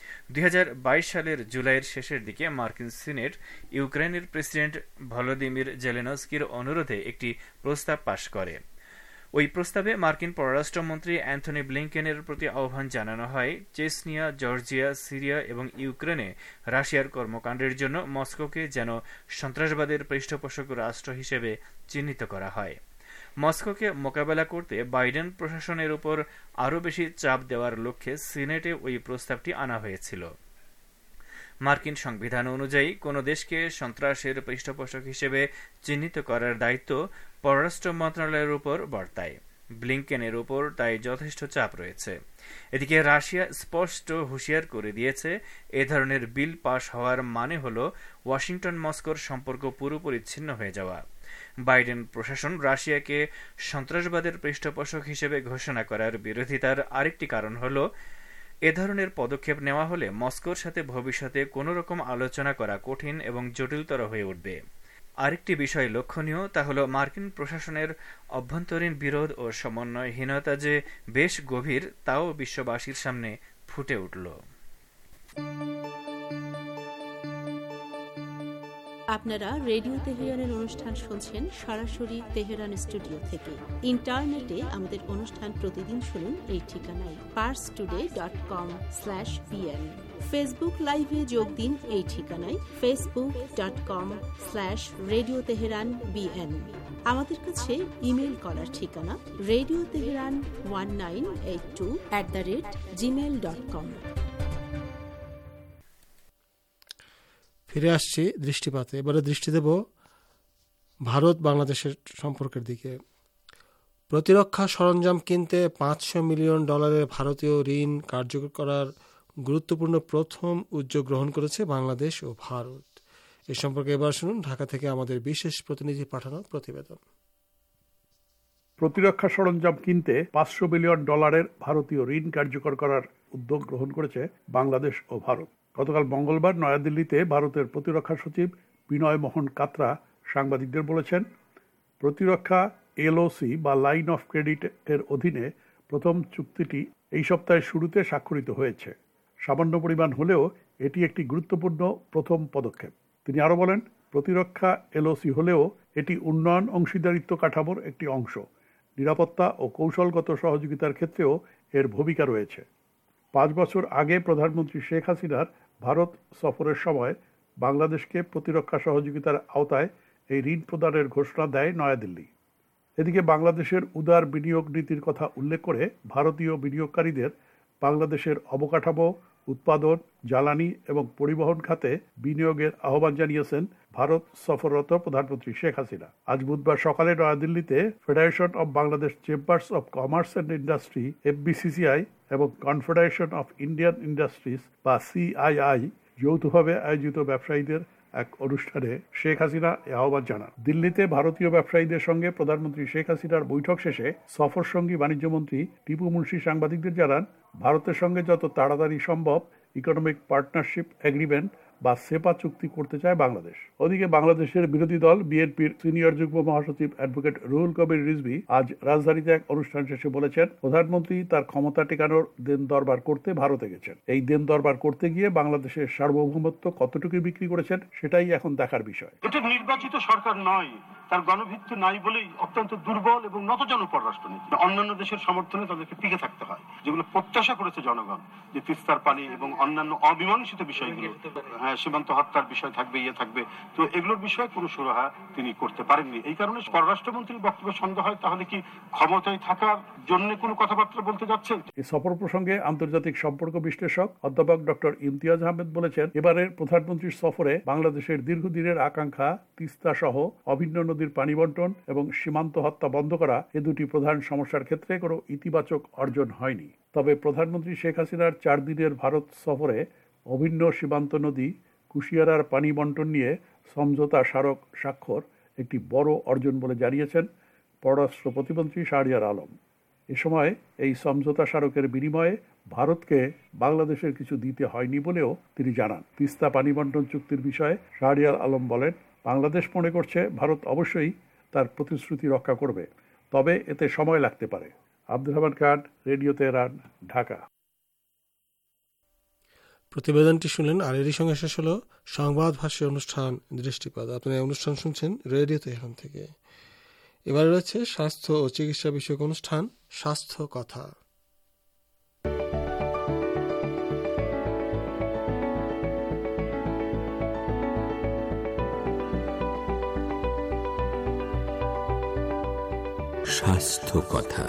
2022 সালের জুলাইয়ের শেষের দিকে মার্কিন সিনেট ইউক্রেনের প্রেসিডেন্ট ভলোদিমির জেলেনস্কির অনুরোধে একটি প্রস্তাব পাশ করে। ওই প্রস্তাবে মার্কিন পররাষ্ট্রমন্ত্রী অ্যান্থনি ব্লিংকেনের প্রতি আহ্বান জানানো হয়, চেচনিয়া, জর্জিয়া, সিরিয়া এবং ইউক্রেনে রাশিয়ার কর্মকাণ্ডের জন্য মস্কোকে যেন সন্ত্রাসবাদের পৃষ্ঠপোষক রাষ্ট্র হিসেবে চিহ্নিত করা হয়। মস্কোকে মোকাবেলা করতে বাইডেন প্রশাসনের উপর আরও বেশি চাপ দেওয়ার লক্ষ্যে সিনেটে ওই প্রস্তাবটি আনা হয়েছিল। মার্কিন সংবিধান অনুযায়ী কোনো দেশকে সন্ত্রাসের পৃষ্ঠপোষক হিসেবে চিহ্নিত করার দায়িত্ব পররাষ্ট্র মন্ত্রণালয়ের উপর বর্তায়। ব্লিংকেনের উপর তাই যথেষ্ট চাপ রয়েছে। এদিকে রাশিয়া স্পষ্ট হুঁশিয়ার করে দিয়েছে, এ ধরনের বিল পাশ হওয়ার মানে হল ওয়াশিংটন মস্কোর সম্পর্ক পুরোপুরি ছিন্ন হয়ে যাওয়া। বাইডেন প্রশাসন রাশিয়াকে সন্ত্রাসবাদের পৃষ্ঠপোষক হিসেবে ঘোষণা করার বিরোধিতার আরেকটি কারণ হল, এ ধরনের পদক্ষেপ নেওয়া হলে মস্কোর সাথে ভবিষ্যতে কোনো রকম আলোচনা করা কঠিন এবং জটিলতর হয়ে উঠবে। আরেকটি বিষয় লক্ষণীয়, তা হল মার্কিন প্রশাসনের অভ্যন্তরীণ বিরোধ ও সমন্বয়হীনতা যে বেশ গভীর, তাও বিশ্ববাসীর সামনে ফুটে উঠল। আপনারা রেডিও তেহরানের অনুষ্ঠান শুনছেন সরাসরি তেহরান স্টুডিও থেকে। ইন্টারনেটে আমাদের অনুষ্ঠান প্রতিদিন শুনুন এই ঠিকানায় parstoday.com/vn। ফেসবুক লাইভে যোগ দিন এই ঠিকানায় facebook.com/radio tehran bn। আমাদের কাছে ইমেল করার ঠিকানা radioteheran1982@gmail.com। ফিরে আসছি দৃষ্টিপাতে। এবারে দৃষ্টি দেব ভারত বাংলাদেশের সম্পর্কের দিকে। প্রতিরক্ষা সরঞ্জাম কিনতে $500 মিলিয়ন ভারতীয় ঋণ কার্যকর করার গুরুত্বপূর্ণ প্রথম উদ্যোগ গ্রহণ করেছে বাংলাদেশ ও ভারত। এ সম্পর্কে এবার শুনুন ঢাকা থেকে আমাদের বিশেষ প্রতিনিধি পাঠানো প্রতিবেদন। প্রতিরক্ষা সরঞ্জাম কিনতে $500 বিলিয়ন ভারতীয় ঋণ কার্যকর করার উদ্যোগ গ্রহণ করেছে বাংলাদেশ ও ভারত। গতকাল মঙ্গলবার নয়াদিল্লিতে ভারতের প্রতিরক্ষা সচিব বিনয় মোহন কাত্রা সাংবাদিকদের বলেছেন, প্রতিরক্ষা এলওসি বা লাইন অফ ক্রেডিট এর অধীনে প্রথম চুক্তিটি এই সপ্তাহের শুরুতে স্বাক্ষরিত হয়েছে। সামান্য পরিমাণ হলেও এটি একটি গুরুত্বপূর্ণ প্রথম পদক্ষেপ। তিনি আরও বলেন, প্রতিরক্ষা এলওসি হলেও এটি উন্নয়ন অংশীদারিত্ব কাঠামোর একটি অংশ। নিরাপত্তা ও কৌশলগত সহযোগিতার ক্ষেত্রেও এর ভূমিকা রয়েছে। 5 বছর আগে প্রধানমন্ত্রী শেখ হাসিনার ভারত সফরের সময় বাংলাদেশকে প্রতিরক্ষা সহযোগিতার আওতায় এই ঋণ প্রদানের ঘোষণা দেয় নয়াদিল্লি। এদিকে বাংলাদেশের উদার বিনিয়োগ নীতির কথা উল্লেখ করে ভারতীয় বিনিয়োগকারীদের বাংলাদেশের অবকাঠামো, উৎপাদন, জ্বালানি এবং পরিবহন খাতে বিনিয়োগের আহ্বান জানিয়েছেন ভারত সফররত প্রধানমন্ত্রী শেখ হাসিনা। আজ বুধবার সকালে নয়াদিল্লিতে federation of Bangladesh chambers of commerce and industry FBCCI এবং কনফেডারেশন অফ ইন্ডিয়ান ইন্ডাস্ট্রিজ বা CII যৌথভাবে আয়োজিত ব্যবসায়ীদের এক অনুষ্ঠানে শেখ হাসিনা এ আহ্বান জানান। দিল্লিতে ভারতীয় ব্যবসায়ীদের সঙ্গে প্রধানমন্ত্রী শেখ হাসিনার বৈঠক শেষে সফর সঙ্গী বাণিজ্যমন্ত্রী টিপু মুন্সি সাংবাদিকদের জানান, ভারতের সঙ্গে যত তাড়াতাড়ি সম্ভব ইকোনমিক পার্টনারশিপ এগ্রিমেন্ট বা সেপা চুক্তি করতে চায় বাংলাদেশ। ওদিকে বাংলাদেশের বিরোধী দল বিএনপির সিনিয়র যুগ্ম মহাসচিব অ্যাডভোকেট রুহুল কবির রিজভী আজ রাজধানীতে এক অনুষ্ঠান শেষে বলেছেন, প্রধানমন্ত্রী তার ক্ষমতা টেকানোর দেন দরবার করতে ভারতে গেছেন। এই দেন দরবার করতে গিয়ে বাংলাদেশের সার্বভৌমত্ব কতটুকু বিক্রি করেছেন সেটাই এখন দেখার বিষয়। এটা নির্বাচিত সরকার নয়, তার গণভিত্তি নাই বলেই অত্যন্ত দুর্বল এবং নতজন পররাষ্ট্রনীতি। অন্যান্য দেশের সমর্থনে তাদেরকে টিকে থাকতে হয়, যেগুলো প্রত্যাশা করেছে জনগণ, যে তিস্তার পানি এবং অন্যান্য অমীমাংসিত বিষয়গুলো, সীমান্ত হত্যার বিষয় থাকবে, থাকবে, তো এগুলোর বিষয়ে কোনো সুরাহা তিনি করতে পারেননি। এই কারণে পররাষ্ট্রমন্ত্রীর বক্তব্য সন্দেহ হয়, তাহলে কি ক্ষমতায় থাকার জন্য কোনো কথাবার্তা বলতে যাচ্ছেন? এই সফর প্রসঙ্গে আন্তর্জাতিক সম্পর্ক বিশ্লেষক অধ্যাপক ডক্টর ইমতিয়াজ আহমেদ বলেছেন, এবারের প্রধানমন্ত্রীর সফরে বাংলাদেশের দীর্ঘদিনের আকাঙ্ক্ষা তিস্তা সহ অভিন্ন নদীর পানি বন্টন এবং সীমান্ত হত্যা বন্ধ করা, এ দুটি প্রধান সমস্যার ক্ষেত্রে কোনো ইতিবাচক অর্জন হয়নি। তবে প্রধানমন্ত্রী শেখ হাসিনার 4 দিনের ভারত সফরে অভিন্ন সীমান্ত নদী কুশিয়ারার পানি বন্টন নিয়ে সমঝোতা স্মারক স্বাক্ষর একটি বড় অর্জন বলে জানিয়েছেন পররাষ্ট্র প্রতিমন্ত্রী শাহরিয়ার আলম। এ সময় এই সমঝোতা স্মারকের বিনিময়ে ভারতকে বাংলাদেশের কিছু দিতে হয়নি বলেও তিনি জানান। তিস্তা পানি বন্টন চুক্তির বিষয়ে শাহরিয়ার আলম বলেন, বাংলাদেশ মনে করছে ভারত অবশ্যই তার প্রতিশ্রুতি রক্ষা করবে, তবে এতে সময় লাগতে পারে। Abdur Rahman Khan, radio Tehran, Dhaka. প্রতিবেদনটি শুনলেন, আর এরই সঙ্গে শেষ হল সংবাদ ভাষ্য অনুষ্ঠান দৃষ্টিপাত। আপনারা অনুষ্ঠান শুনছেন রেডিও তেহরান থেকে। এবার রয়েছে স্বাস্থ্য ও চিকিৎসা বিষয়ক অনুষ্ঠান স্বাস্থ্য কথা। স্বাস্থ্য কথা।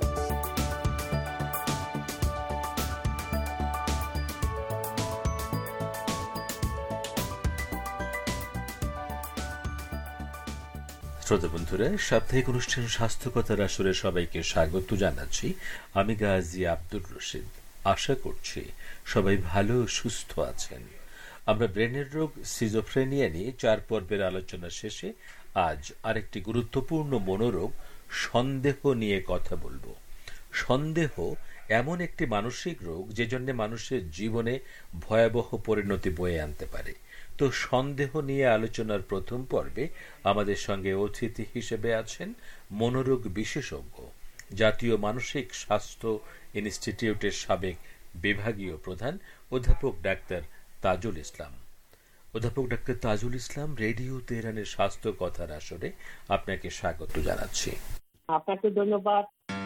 শ্রোতা বন্ধুরা, সাপ্তাহিক অনুষ্ঠান স্বাস্থ্য কথার আসরে সবাইকে স্বাগত জানাচ্ছি। আমি গাজী আব্দুর রশিদ। আশা করছি সবাই ভালো ও সুস্থ আছেন। আমরা ব্রেনের রোগ সিজোফ্রেনিয়া নিয়ে 4 পর্বের আলোচনা শেষে আজ আরেকটি গুরুত্বপূর্ণ মনোরোগ সন্দেহ নিয়ে কথা বলবো। সন্দেহ এমন একটি মানসিক রোগ যে জন্য মানুষের জীবনে ভয়াবহ পরিণতি বয়ে আনতে পারে। তো সন্দেহ নিয়ে আলোচনার প্রথম পর্বে আমাদের সঙ্গে অতিথি হিসেবে আছেন মনোরোগ বিশেষজ্ঞ, জাতীয় মানসিক স্বাস্থ্য ইনস্টিটিউটের সাবেক বিভাগীয় প্রধান অধ্যাপক ডাক্তার তাজুল ইসলাম। অধ্যাপক ডাক্তার তাজুল ইসলাম, রেডিও তেহরানের স্বাস্থ্য কথার আসরে আপনাকে স্বাগত জানাচ্ছি। আপনাকে ধন্যবাদ।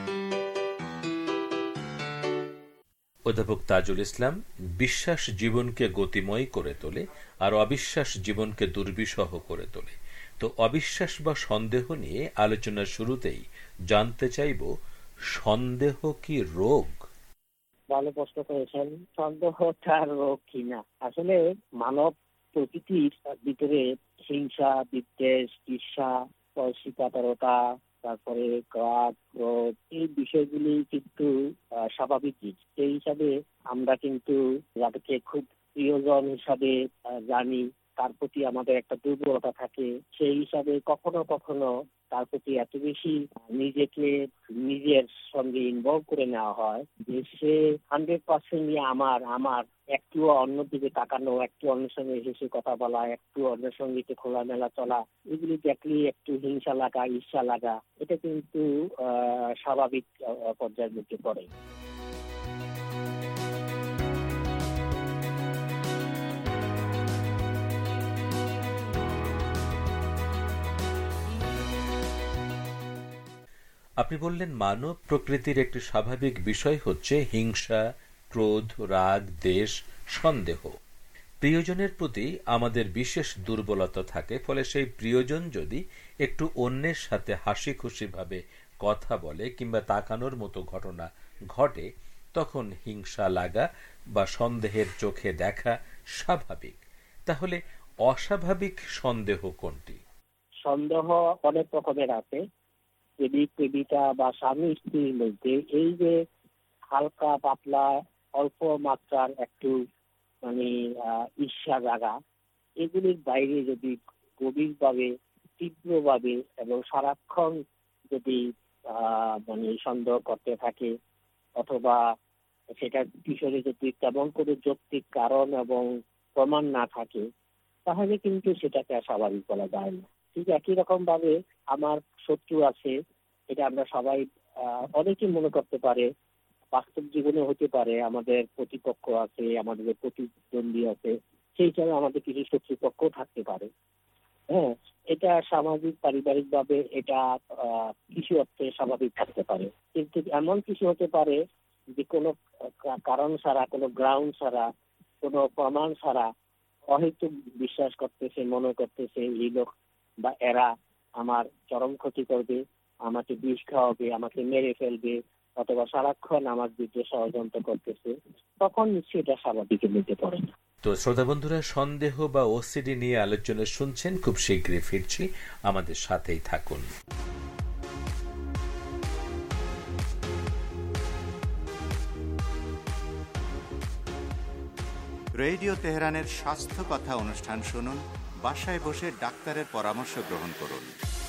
অধ্যাপক তাজুল ইসলাম, বিশ্বাস জীবনকে গতিময় করে তোলে আর অবিশ্বাস জীবনকে দুর্বিষহ করে তোলে। তো অবিশ্বাস বা সন্দেহ নিয়ে আলোচনার শুরুতেই জানতে চাইব, সন্দেহ কি রোগ? ভালো প্রশ্ন করেছেন। সন্দেহটা রোগ কিনা, আসলে মানব প্রকৃতির ভিতরে হিংসা, বিদ্বেষ, ঈর্ষা, অস্বীকারতা, তারপরে ক্রোধ, ক্রোধ, এই বিষয়গুলি কিন্তু স্বাভাবিক দিক। সেই হিসাবে আমরা কিন্তু যাদেরকে খুব প্রিয়জন হিসাবে জানি তার প্রতি আমাদের একটা দুর্বলতা থাকে, সেই হিসাবে কখনো কখনো তার প্রতি এত বেশি নিজেকে নিজের সঙ্গে ইনভলভ করে নেওয়া হয় যে সে 100% আমার একটু অন্য দিকে তাকানো, একটু অন্যের সঙ্গে হেসে কথা বলা, একটু অন্যের সঙ্গে খোলামেলা চলা, এগুলি দেখলে একটু হিংসা লাগা, ঈর্ষা লাগা, এটা কিন্তু স্বাভাবিক পর্যায়ের মধ্যে পড়ে। আপনি বললেন মানব প্রকৃতির একটি স্বাভাবিক বিষয় হচ্ছে হিংসা, ক্রোধ, রাগ, দ্বেষ, সন্দেহ। প্রিয়জনের প্রতি আমাদের বিশেষ দুর্বলতা থাকে, ফলে সেই প্রিয়জন যদি একটু অন্যের সাথে হাসি খুশি ভাবে কথা বলে কিংবা তাকানোর মতো ঘটনা ঘটে, তখন হিংসা লাগা বা সন্দেহের চোখে দেখা স্বাভাবিক। তাহলে অস্বাভাবিক সন্দেহ কোনটি? সন্দেহ অনেক রকমের আছে। প্রেমিক প্রেমিকা বা স্বামী স্ত্রীর মধ্যে এই যে হালকা পাতলা অল্প মাত্রার একটু ঈর্ষা জাগা, এগুলির বাইরে যদি গভীরভাবে, তীব্রভাবে এবং সারাক্ষণ যদি সন্দেহ করতে থাকে, অথবা সেটার পিছনে যদি তেমন কোনো যৌক্তিক কারণ এবং প্রমাণ না থাকে, তাহলে কিন্তু সেটাকে স্বাভাবিক বলা যায় না। ঠিক একই রকম ভাবে আমার শত্রু আছে, এটা আমরা সবাই অনেকেই মনে করতে পারে, বাস্তব জীবনে হতে পারে আমাদের প্রতিপক্ষ আছে, আমাদের প্রতিদ্বন্দ্বী আছে, সেই হিসাবে আমাদের কিছু শত্রুপক্ষ থাকতে পারে। হ্যাঁ, এটা সামাজিক পারিবারিক ভাবে এটা কিছু অর্থে স্বাভাবিক থাকতে পারে, কিন্তু এমন কিছু হতে পারে যে কোনো কারণ ছাড়া, কোনো গ্রাউন্ড ছাড়া, কোনো প্রমাণ ছাড়া অহেতুক বিশ্বাস করতেছে, মনে করতেছে এই লোক বা এরা আমার চরম ক্ষতি করবে, আমাকে বিষ খাওয়াবে, আমাকে মেরে ফেলবে, অথবা সারাক্ষণ আমার বিরুদ্ধে ষড়যন্ত্র করতেছে, তখন নিশ্চয়ই এটা স্বাভাবিকের মধ্যে পড়ে না। তো শ্রোতা বন্ধুরা, সন্দেহ বা ওসিডি নিয়ে আলোচনা শুনছেন, খুব শীঘ্রই ফিরছি, আমাদের সাথেই থাকুন। রেডিও তেহরানের স্বাস্থ্য কথা অনুষ্ঠান শুনুন, বাসায় বসে ডাক্তারের পরামর্শ গ্রহণ করুন।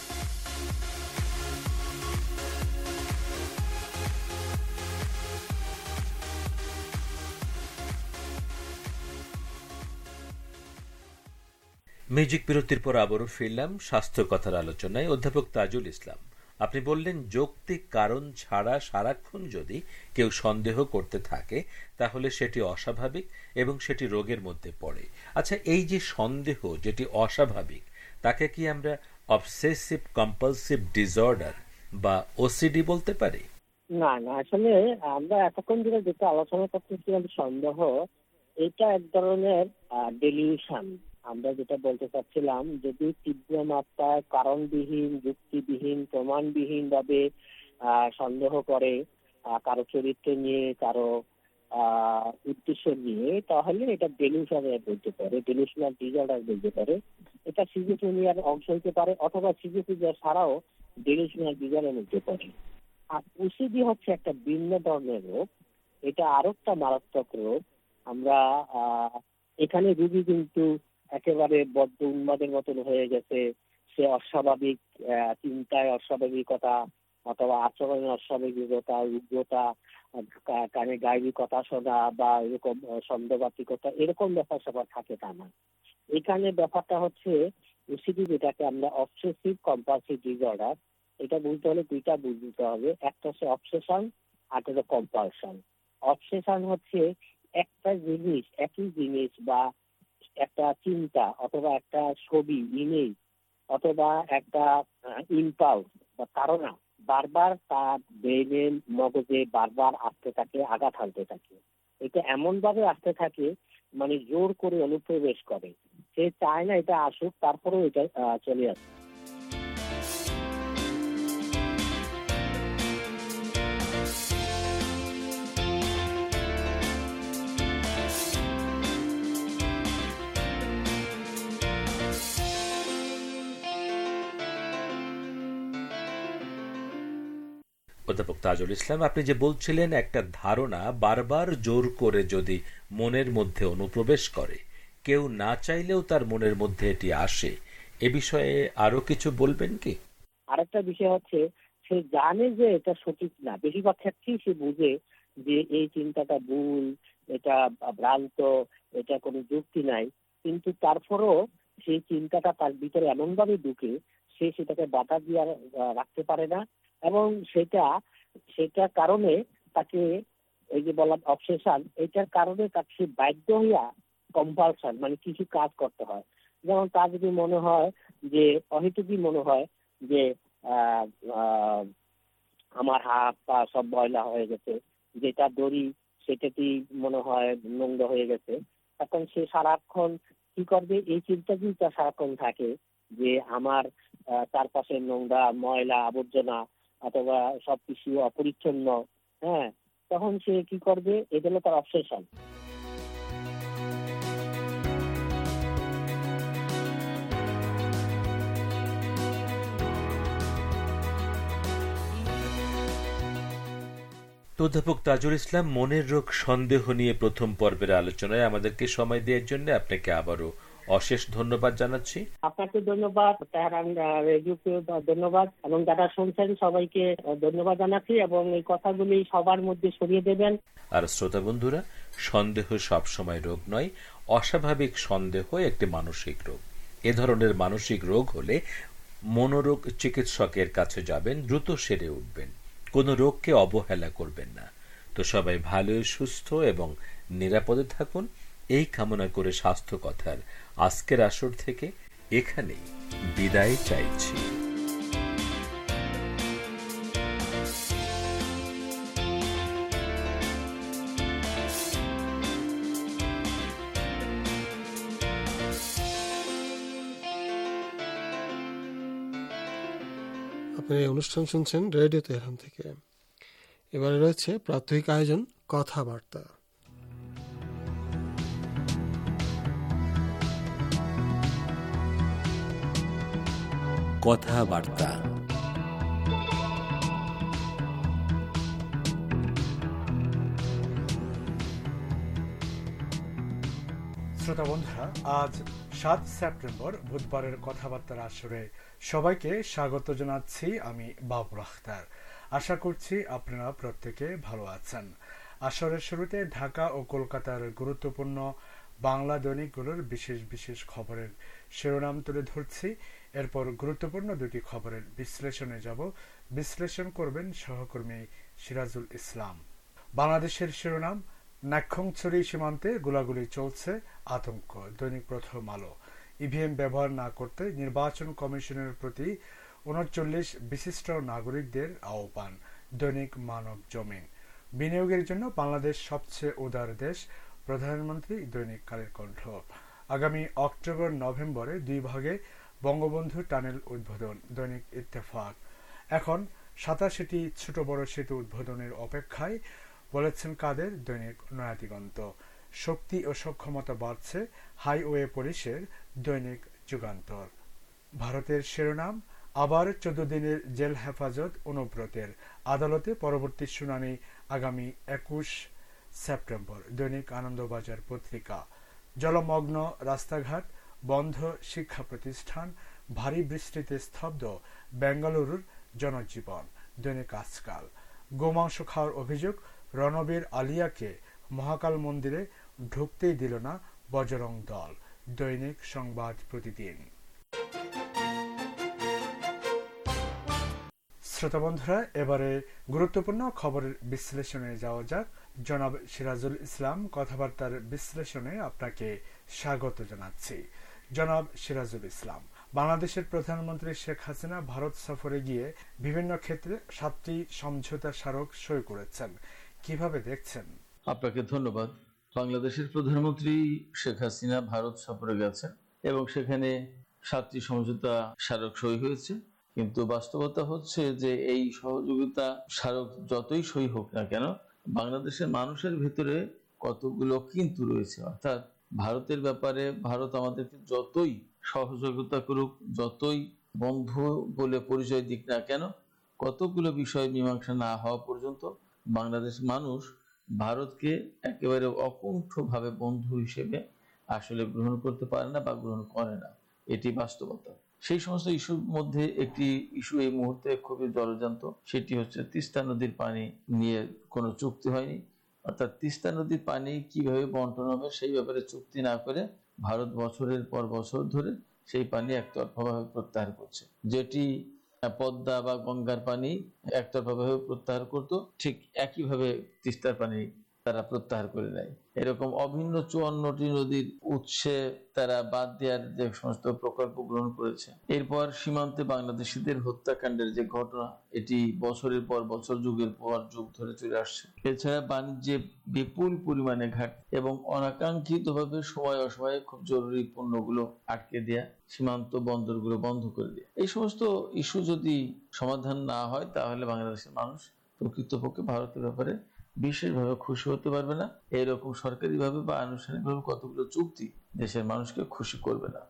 মিউজিক বিরতির পর আবারও ফিরলাম স্বাস্থ্য কথার আলোচনায়। অধ্যাপক তাজুল ইসলাম, আপনি বললেন যৌক্তিক কারণ ছাড়া সারাক্ষণ যদি কেউ সন্দেহ করতে থাকে তাহলে সেটি অস্বাভাবিক এবং সেটি রোগের মধ্যে পড়ে। আচ্ছা, এই যে সন্দেহ যেটি অস্বাভাবিক, তাকে কি আমরা অবসেসিভ কম্পালসিভ ডিসঅর্ডার বা ওসিডি বলতে পারি? না, আসলে আমরা এতক্ষণ ধরে যেটা আলোচনা করতেছিলাম সন্দেহ, এটা এক ধরনের ডেলিউশন। আমরা যেটা বলতে চাচ্ছিলাম, যদি তীব্র মাত্রায় কারণবিহীন, যুক্তিবিহীন, প্রমাণবিহীন ভাবে সন্দেহ করে কারো চরিত্র নিয়ে, কারো উদ্দেশ্য নিয়ে, তাহলে এটা ডেলিউশনের বলতে পারে, ডেলিউশনাল ডিসঅর্ডার বলতে পারে। এটা সিজোফ্রেনিয়ার অংশ হতে পারে, অথবা সিজোফ্রেনিয়া ছাড়াও ডেলিউশনাল ডিসঅর্ডারের মধ্যে পড়ে। আর ওসিডি হচ্ছে একটা ভিন্ন ধরনের রোগ, এটা আরো একটা মারাত্মক রোগ। আমরা এখানে রোগী কিন্তু একেবারে বদ্ধ উন্মাদের মতন হয়ে গেছে, সে অস্বাভাবিক চিন্তায় অস্বাভাবিকতা, অথবা আচরণের অস্বাভাবিকতা, উগ্রতা, কানে গাইবি কথা শোনা বা এরকম সন্দেহবাতিকতা, এরকম ব্যাপার স্যাপার থাকে তা না। এখানে ব্যাপারটা হচ্ছে ওসিডি, যেটাকে আমরা অবসেসিভ কম্পালসিভ ডিসঅর্ডার, এটা বুঝতে হলে দুইটা বুঝতে হবে, একটা হচ্ছে অবসেশন আর একটা কম্পালশন। অবসেশন হচ্ছে একটা জিনিস, একই জিনিস বা একটা চিন্তা অথবা একটা ছবি, ইমেজ অথবা একটা ইম্পালস বা ধারণা বারবার তার ব্রেনে, মগজে বারবার আসতে থাকে, আঘাত হানতে থাকে। এটা এমন ভাবে আসতে থাকে, জোর করে অনুপ্রবেশ করে, সে চায় না এটা আসুক, তারপরেও এটা চলে আসে। অধ্যাপক তাজুল ইসলাম, আপনি যে বলছিলেন একটা ধারণা বারবার জোর করে যদি মনের মধ্যে অনুপ্রবেশ করে, কেউ না চাইলেও তার মনের মধ্যে এটি আসে, এ বিষয়ে আরো কিছু বলবেন কি? আরেকটা বিষয় হচ্ছে, সে জানে যে এটা সঠিক না, বেশিরভাগ ক্ষেত্রেই সে বুঝে যে এই চিন্তাটা ভুল, এটা ভ্রান্ত, এটা কোনো যুক্তি নাই, কিন্তু তারপরও সেই চিন্তাটা তার ভিতরে এমন ভাবে ঢুকে সে সেটাকে বাধা দিয়ে রাখতে পারে না, এবং সেটার কারণে তাকে এই যে বললাম অবসেশন, এটার কারণে তাকে সে বাধ্য হইয়া কম্পালশন মানে কিছু কাজ করতে হয়। যেমন তার যদি মনে হয় যে অহেতুকই মনে হয় যে আমার হাত পা সব ময়লা হয়ে গেছে, যেটা দড়ি সেটাতেই মনে হয় নোংরা হয়ে গেছে, তখন সে সারাক্ষণ কি করবে, এই চিন্তা সারাক্ষণ থাকে যে আমার চারপাশে নোংরা ময়লা আবর্জনা অথবা সবকিছু অপরিচ্ছন্ন। হ্যাঁ, তখন সে কি করবে, এটা হলো তার অবসেশন। অধ্যাপক তাজুল ইসলাম, মনের রোগ সন্দেহ নিয়ে প্রথম পর্বের আলোচনায় আমাদেরকে সময় দেওয়ার জন্য আপনাকে আবারও অশেষ ধন্যবাদ জানাচ্ছি। আপনাকে ধন্যবাদ, তেহরান রেডিওকে ধন্যবাদ, এবং যারা শুনছেন সবাইকে ধন্যবাদ জানাচ্ছি, এবং এই কথাগুলি সবার মধ্যে ছড়িয়ে দেবেন। আর শ্রোতা বন্ধুরা, সন্দেহ সবসময় রোগ নয়, অস্বাভাবিক সন্দেহ একটি মানসিক রোগ। এ ধরনের মানসিক রোগ হলে মনোরোগ চিকিৎসকের কাছে যাবেন, দ্রুত সেরে উঠবেন, কোনো রোগকে অবহেলা করবেন না। তো সবাই ভালো, সুস্থ এবং নিরাপদে থাকুন, এই কামনা করে স্বাস্থ্য কথার আজকের আসর থেকে এখানেই বিদায় চাইছি। আপনার এই অনুষ্ঠান শুনছেন রেডিও তেহরান থেকে। এবারে রয়েছে প্রাত্যহিক আয়োজন কথাবার্তা। কথাবার্তা শ্রোতা বন্ধুরা, আজ 7 সেপ্টেম্বর বুধবারের কথাবার্তার আসরে সবাইকে স্বাগত জানাচ্ছি। আমি বাবুল আখতার। আশা করছি আপনারা প্রত্যেকে ভালো আছেন। আসরের শুরুতে ঢাকা ও কলকাতার গুরুত্বপূর্ণ বাংলা দৈনিকগুলোর বিশেষ বিশেষ খবরের শিরোনাম তুলে ধরছি। এরপর গুরুত্বপূর্ণ দুটি খবরের বিশ্লেষণে যাব। বিশ্লেষণ করবেন সহকর্মী সিরাজুল ইসলাম। বাংলাদেশের শিরোনাম, নাক্ষংছড়ি সীমান্তে গোলাগুলি চলছে, আতঙ্ক। দৈনিক প্রথম আলো। ইভিএম ব্যবহার না করতে নির্বাচন কমিশনের প্রতি ৩৯ বিশিষ্ট নাগরিকদের আহ্বান। দৈনিক মানব জমিন। বিনিয়োগের জন্য বাংলাদেশ সবচেয়ে উদার দেশ, প্রধানমন্ত্রী। দৈনিক কালের কণ্ঠ। আগামী অক্টোবর নভেম্বরে 2 ভাগে বঙ্গবন্ধু টানেল উদ্বোধন। দৈনিক ইত্তেফাক। এখন ৮৭টি ছোট বড় সেতু উদ্বোধনের অপেক্ষায়, বলেছেন কাদের। দৈনিক নয়াদিগন্ত। শক্তি ও সক্ষমতা বাড়ছে হাইওয়ে পুলিশের। দৈনিক যুগান্তর। ভারতের শিরোনাম, আবার 14 দিনের জেল হেফাজত অনুব্রতের, আদালতে পরবর্তী শুনানি আগামী 21 সেপ্টেম্বর। দৈনিক আনন্দবাজার পত্রিকা। জলমগ্ন রাস্তাঘাট, বন্ধ শিক্ষা প্রতিষ্ঠান, ভারী বৃষ্টিতে স্তব্ধ বেঙ্গালুরুর জনজীবন। দৈনিক আজকাল। গোমাংস খাওয়ার অভিযোগ, রণবীর আলিয়াকে মহাকাল মন্দিরে ঢুকতেই দিল না বজরং দল। দৈনিক সংবাদ প্রতিদিন। শ্রোতা বন্ধুরা, এবারে গুরুত্বপূর্ণ খবরের বিশ্লেষণে যাওয়া যাক। জনাব সিরাজুল ইসলাম কথাবার্তার বিশ্লেষণে আপনাকে স্বাগত জানাচ্ছি। জনাব সিরাজুল ইসলাম, বাংলাদেশের প্রধানমন্ত্রী শেখ হাসিনা ভারত সফরে গিয়ে বিভিন্ন ক্ষেত্রে 7টি সমঝোতা স্মারক সই করেছেন, কিভাবে দেখছেন? আপনাকে ধন্যবাদ। বাংলাদেশের প্রধানমন্ত্রী শেখ হাসিনা ভারত সফরে গেছেন এবং সেখানে 7টি সমঝোতা স্মারক সই হয়েছে, কিন্তু বাস্তবতা হচ্ছে যে এই সহযোগিতা স্মারক যতই সই হোক না কেন, বাংলাদেশের মানুষের ভিতরে কতগুলো কিন্তু রয়েছে। অর্থাৎ ভারতের ব্যাপারে ভারত আমাদেরকে যতই সহযোগিতা করুক, যতই বন্ধু বলে পরিচয় দিক না কেন, কতগুলো বিষয় মীমাংসা না হওয়া পর্যন্ত বাংলাদেশ মানুষ ভারতকে একেবারে অকুণ্ঠভাবে বন্ধু হিসেবে আসলে গ্রহণ করতে পারে না বা গ্রহণ করে না, এটি বাস্তবতা। সেই সমস্ত ইস্যুর মধ্যে একটি ইস্যু এই মুহূর্তে খুবই জলজান্ত, সেটি হচ্ছে তিস্তা নদীর পানি নিয়ে কোনো চুক্তি হয়নি। অর্থাৎ তিস্তা নদীর পানি কিভাবে বন্টন হবে সেই ব্যাপারে চুক্তি না করে ভারত বছরের পর বছর ধরে সেই পানি একতরফাভাবে প্রত্যাহার করছে। যেটি পদ্মা বা গঙ্গার পানি একতরফাভাবে প্রত্যাহার করত, ঠিক একইভাবে তিস্তার পানি তারা প্রত্যাহার করে নেয়। এরকম অভিন্ন 54টি নদীর উৎসে তারা বাদ দেওয়ার যে সমস্ত প্রকল্প গ্রহণ করেছে। এরপর সীমান্তে বাংলাদেশিদের হত্যাকাণ্ডের যে ঘটনা, এটি বছরের পর বছর, যুগের পর যুগ ধরে চলে আসছে। এছাড়া বাণিজ্যে বিপুল পরিমাণে ঘাটতি এবং অনাকাঙ্ক্ষিতভাবে সময় অসময়ে খুব জরুরি পণ্যগুলো আটকে দেয়া, সীমান্ত বন্দরগুলো বন্ধ করে দেয়া, এই সমস্ত ইস্যু যদি সমাধান না হয় তাহলে বাংলাদেশের মানুষ প্রকৃতপক্ষে ভারতের ব্যাপারে বিশেষভাবে খুশি হতে পারবে না। এরকম সরকারিভাবে বা আনুষ্ঠানিকভাবে কতগুলো চুক্তি দেশের মানুষকে খুশি করবে না।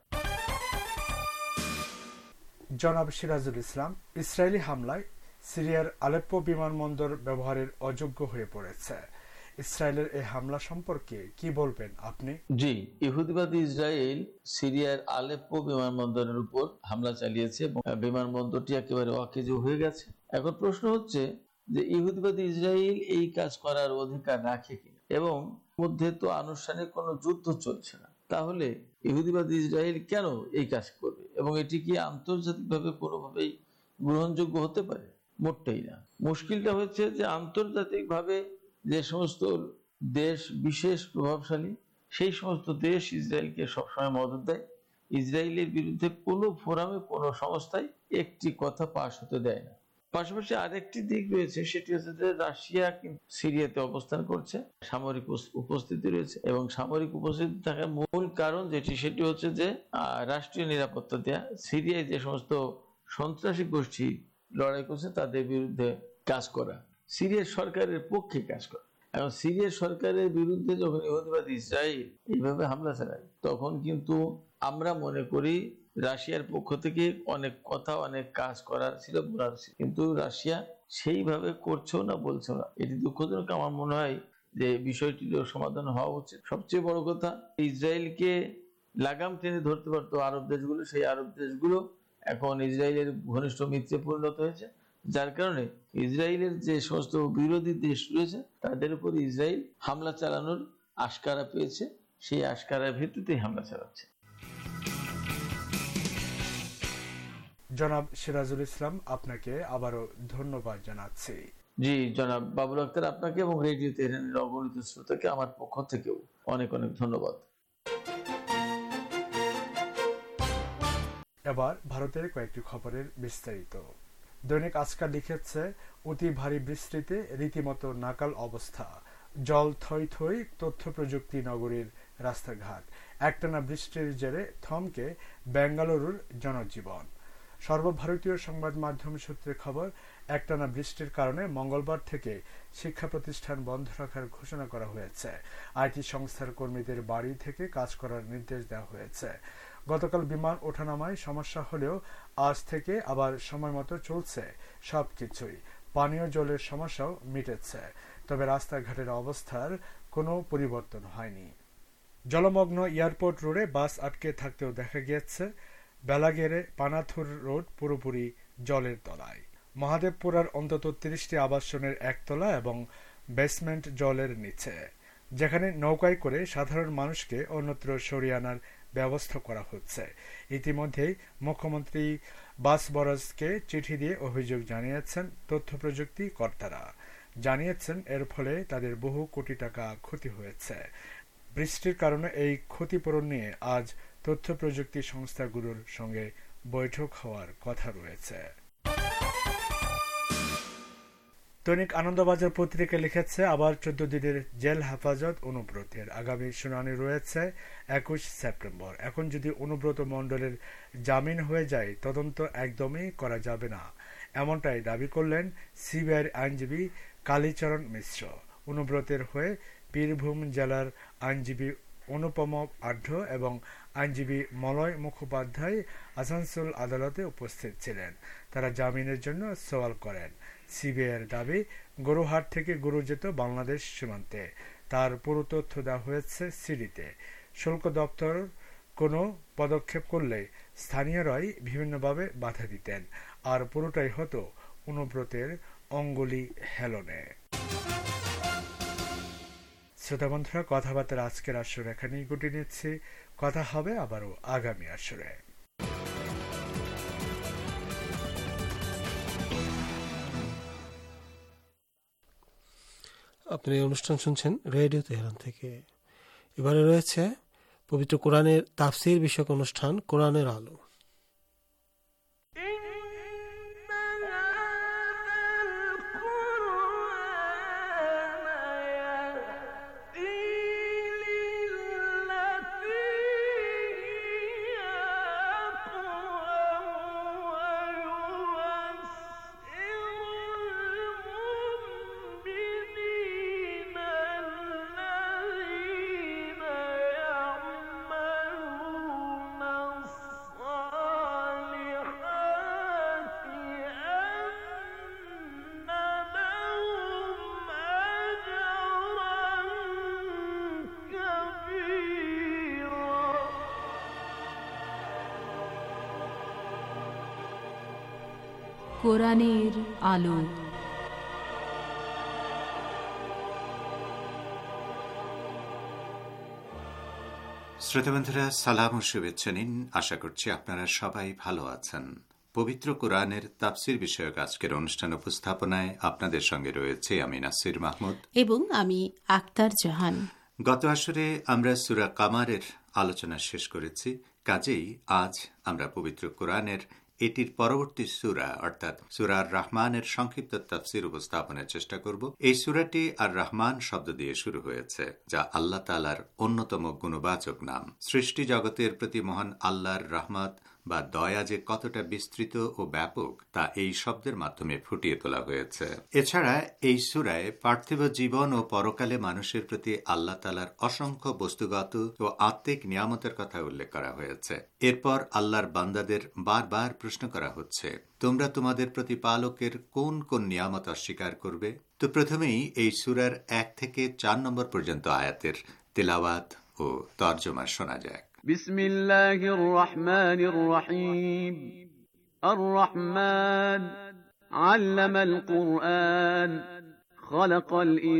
জনাব সিরাজুল ইসলাম, ইসরায়েলি হামলায় সিরিয়ার আলেপ্পো বিমানবন্দর ব্যবহারের অযোগ্য হয়ে পড়েছে। ইসরায়েলের এই হামলা সম্পর্কে কি বলবেন আপনি? জি, ইহুদিবাদী ইসরায়েল সিরিয়ার আলেপ্পো বিমানবন্দরের উপর হামলা চালিয়েছে এবং বিমানবন্দরটি একেবারে অকেজো হয়ে গেছে। এখন প্রশ্ন হচ্ছে যে ইহুদিবাদী ইসরায়েল এই কাজ করার অধিকার রাখে কিনা, এবং মধ্যে তো আনুষ্ঠানিক কোনো যুদ্ধ চলছে না, তাহলে ইহুদিবাদী ইসরায়েল কেন এই কাজ করবে এবং এটি কি আন্তর্জাতিকভাবে কোনোভাবেই গ্রহণযোগ্য হতে পারে? মোটেই না। মুশকিলটা হচ্ছে যে আন্তর্জাতিকভাবে যে সমস্ত দেশ বিশেষ প্রভাবশালী, সেই সমস্ত দেশ ইসরায়েলকে সবসময় মদত দেয়। ইসরায়েলের বিরুদ্ধে কোনো ফোরামে কোনো সংস্থায় একটি কথা পাশ হতে দেয় না। পাশাপাশি আরেকটি দিক রয়েছে, সেটি হচ্ছে যে রাশিয়া কিন্তু সিরিয়াতে অবস্থান করছে, সামরিক উপস্থিতি রয়েছে, এবং সামরিক উপস্থিতি থাকার মূল কারণ সেটি হচ্ছে যে রাষ্ট্রীয় নিরাপত্তা দেয়া, সিরিয়ায় যে সমস্ত সন্ত্রাসী গোষ্ঠী লড়াই করছে তাদের বিরুদ্ধে কাজ করা, সিরিয়ার সরকারের পক্ষে কাজ করা। এবং সিরিয়ার সরকারের বিরুদ্ধে যখন ইহুদিবাদী ইসরায়েল এইভাবে হামলা চালায়, তখন কিন্তু আমরা মনে করি রাশিয়ার পক্ষ থেকে অনেক কথা, অনেক কাজ করার ছিল, বলার ছিল, কিন্তু রাশিয়া সেইভাবে করছেও না, বলছেও না। এটি দুঃখজনক। আমার মনে হয় যে বিষয়টির সমাধান হওয়া উচিত। সবচেয়ে বড় কথা, ইসরায়েলকে লাগাম টেনে ধরতে পারতো আরব দেশগুলো, সেই আরব দেশগুলো এখন ইসরায়েলের ঘনিষ্ঠ মিত্রে পরিণত হয়েছে, যার কারণে ইসরায়েলের যে সমস্ত বিরোধী দেশ রয়েছে তাদের উপর ইসরায়েল হামলা চালানোর আশকারা পেয়েছে, সেই আশকারার ভিত্তিতে হামলা চালাচ্ছে। জনাব সিরাজুল ইসলাম, আপনাকে আবারও ধন্যবাদ জানাচ্ছি। জি জনাব বাবুল আক্তার, আপনাকে এবং রেডিও তেহরানের অগণিত শ্রোতাকে আমার পক্ষ থেকেও অনেক অনেক ধন্যবাদ। এবার ভারতের কয়েকটি খবরের বিস্তারিত। দৈনিক আজকাল লিখেছে, অতি ভারী বৃষ্টিতে রীতিমতো নাকাল অবস্থা, জল থই থই তথ্য প্রযুক্তি নগরীর রাস্তাঘাট, একটানা বৃষ্টির জেরে থমকে বেঙ্গালুরুর জনজীবন। সর্বভারতীয় সংবাদ মাধ্যম সূত্রে খবর, একটানা বৃষ্টির কারণে মঙ্গলবার থেকে শিক্ষা প্রতিষ্ঠান বন্ধ রাখার ঘোষণা করা হয়েছে। আইটি সংস্থার কর্মীদের বাড়ি থেকে কাজ করার নির্দেশ দেওয়া হয়েছে। গতকাল বিমান ওঠানামায় সমস্যা হলেও আজ থেকে আবার সময় মতো চলছে সবকিছুই। পানীয় জলের সমস্যাও মিটেছে, তবে রাস্তাঘাটের অবস্থার কোনো পরিবর্তন হয়নি। জলমগ্ন এয়ারপোর্ট রোডে বাস আটকে থাকতেও দেখা গিয়েছে। বেলাগেরে পানাথুর রোড পুরোপুরি জলের তলায়। মহাদেবপুরার অন্তত 30টি আবাসনের একতলা এবং বেসমেন্ট জলের নিচে, যেখানে নৌকায় করে সাধারণ মানুষকে অন্যত্র সরিয়ে আনার ব্যবস্থা করা হচ্ছে। ইতিমধ্যেই মুখ্যমন্ত্রী বাস বরাজকে চিঠি দিয়ে অভিযোগ জানিয়েছেন তথ্য প্রযুক্তি কর্তারা। জানিয়েছেন এর ফলে তাদের বহু কোটি টাকা ক্ষতি হয়েছে। বৃষ্টির কারণে এই ক্ষতিপূরণ নিয়ে আজ তথ্য প্রযুক্তি সংস্থাগুলোর সঙ্গে বৈঠক হওয়ার কথা রয়েছে। দৈনিক আনন্দবাজার পত্রিকা লিখেছে, আবার 14 দিনের জেল হেফাজত অনুব্রতের। আগামী শুনানি রয়েছে 21 সেপ্টেম্বর। এখন যদি অনুব্রত মণ্ডলের জামিন হয়ে যায়, তদন্ত একদমই করা যাবে না, এমনটাই দাবি করলেন সিবিআইয়ের আইনজীবী কালীচরণ মিশ্র। অনুব্রতের হয়ে বীরভূম জেলার আইনজীবী অনুপম আঢ্য এবং আইনজীবী মলয় মুখোপাধ্যায় আসানসোল আদালতে উপস্থিত ছিলেন। তারা জামিনের জন্য সওয়াল করেন। সিবিআইয়ের দাবি, গরুহাট থেকে গরু যেত বাংলাদেশ সীমান্তে, তার পুরো তথ্য দেওয়া হয়েছে সিডিতে। শুল্ক দপ্তর কোনো পদক্ষেপ করলে স্থানীয়রাই বিভিন্নভাবে বাধা দিতেন, আর পুরোটাই হতো অনুব্রতের অঙ্গুলি হেলনে। শ্রোতা বন্ধুরা, কথাবার্তার আজকের আসর এখানেই গুটিয়ে নিচ্ছি। কথা হবে আবারও আগামী আসরে। আপনি এই অনুষ্ঠান শুনছেন রেডিও তেহরান থেকে। এবারে রয়েছে পবিত্র কোরআনের তাফসীর বিষয়ক অনুষ্ঠান কোরআনের আলো। কোরআনের আলো। শ্রোতাবন্ধুরা, সালাম ও শুভেচ্ছা নিন। আশা করছি আপনারা সবাই ভালো আছেন। পবিত্র কোরআনের তাফসীর বিষয়ক আজকের অনুষ্ঠান উপস্থাপনায় আপনাদের সঙ্গে রয়েছে আমি নাসির মাহমুদ এবং আমি আক্তার জাহান। গত আসরে আমরা সূরা কামারের আলোচনা শেষ করেছি, কাজেই আজ আমরা পবিত্র কোরআনের এটির পরবর্তী সূরা অর্থাৎ সূরা আর রহমানের সংক্ষিপ্ত তাফসীর উপস্থাপনের চেষ্টা করব। এই সূরাটি আর রহমান শব্দ দিয়ে শুরু হয়েছে, যা আল্লাহ তাআলার অন্যতম গুণবাচক নাম। সৃষ্টি জগতের প্রতি মহান আল্লাহর রহমত বা দয়া যে কতটা বিস্তৃত ও ব্যাপক তা এই শব্দের মাধ্যমে ফুটিয়ে তোলা হয়েছে। এছাড়া এই সূরায় পার্থিব জীবন ও পরকালে মানুষের প্রতি আল্লাহ তাআলার অসংখ্য বস্তুগত ও আত্মিক নিয়ামতের কথা উল্লেখ করা হয়েছে। এরপর আল্লাহর বান্দাদের বারবার প্রশ্ন করা হচ্ছে, তোমরা তোমাদের প্রতিপালকের কোন কোন নিয়ামত অস্বীকার করবে? তো প্রথমেই এই সূরার 1 থেকে 4 নম্বর পর্যন্ত আয়াতের তিলাওয়াত ও তরজমা শোনা যাক। بسم الله الرحمن الرحيم الرحمن علم القرآن خلق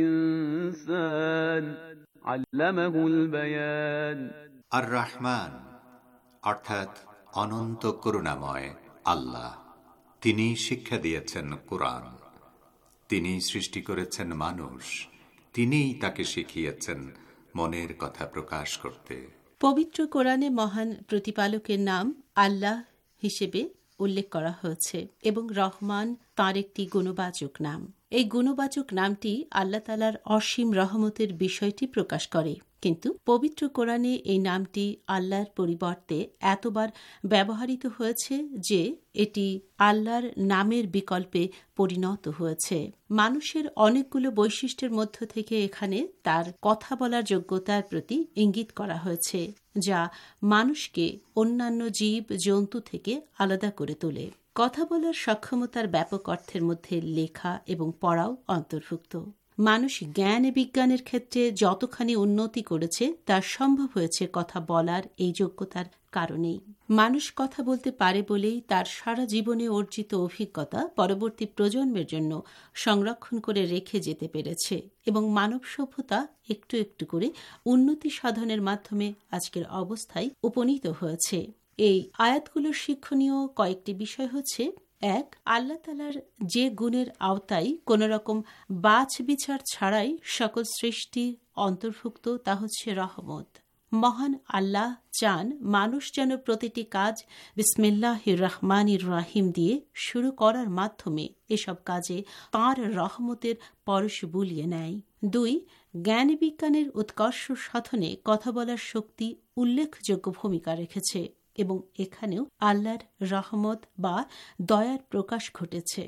الإنسان علمه البيان। আর রহমান অর্থাৎ অনন্ত করুণাময় আল্লাহ, তিনি শিক্ষা দিয়েছেন কোরআন। তিনি সৃষ্টি করেছেন মানুষ, তিনিই তাকে শিখিয়েছেন মনের কথা প্রকাশ করতে। পবিত্র কোরআনে মহান প্রতিপালকের নাম আল্লাহ হিসেবে উল্লেখ করা হয়েছে এবং রহমান তাঁর একটি গুণবাচক নাম। এই গুণবাচক নামটি আল্লাহ তাআলার অসীম রহমতের বিষয়টি প্রকাশ করে, কিন্তু পবিত্র কোরআনে এই নামটি আল্লাহর পরিবর্তে এতবার ব্যবহৃত হয়েছে যে এটি আল্লাহর নামের বিকল্পে পরিণত হয়েছে। মানুষের অনেকগুলো বৈশিষ্ট্যের মধ্য থেকে এখানে তার কথা বলার যোগ্যতার প্রতি ইঙ্গিত করা হয়েছে, যা মানুষকে অন্যান্য জীব জন্তু থেকে আলাদা করে তোলে। কথা বলার সক্ষমতার ব্যাপক অর্থের মধ্যে লেখা এবং পড়াও অন্তর্ভুক্ত। মানুষ জ্ঞান বিজ্ঞানের ক্ষেত্রে যতখানি উন্নতি করেছে তা সম্ভব হয়েছে কথা বলার এই যোগ্যতার কারণেই। মানুষ কথা বলতে পারে বলেই তার সারা জীবনে অর্জিত অভিজ্ঞতা পরবর্তী প্রজন্মের জন্য সংরক্ষণ করে রেখে যেতে পেরেছে এবং মানব সভ্যতা একটু একটু করে উন্নতি সাধনের মাধ্যমে আজকের অবস্থায় উপনীত হয়েছে। এই আয়াতগুলোর শিক্ষণীয় কয়েকটি বিষয় হচ্ছে: 1. আল্লাহ তাআলার যে গুণের আওতায় কোন রকম বাছ বিচার ছাড়াই সকল সৃষ্টি অন্তর্ভুক্ত তা হচ্ছে রহমত। মহান আল্লাহ চান মানুষ যেন প্রতিটি কাজ বিসমিল্লাহির রহমানির রহিম দিয়ে শুরু করার মাধ্যমে এসব কাজে তাঁর রহমতের পরশ বুলিয়ে নেয়। 2. জ্ঞান বিজ্ঞানের উৎকর্ষ সাধনে কথা বলার শক্তি উল্লেখযোগ্য ভূমিকা রেখেছে এবং এখানেও আল্লাহর রহমত বা দয়ার প্রকাশ ঘটেছে।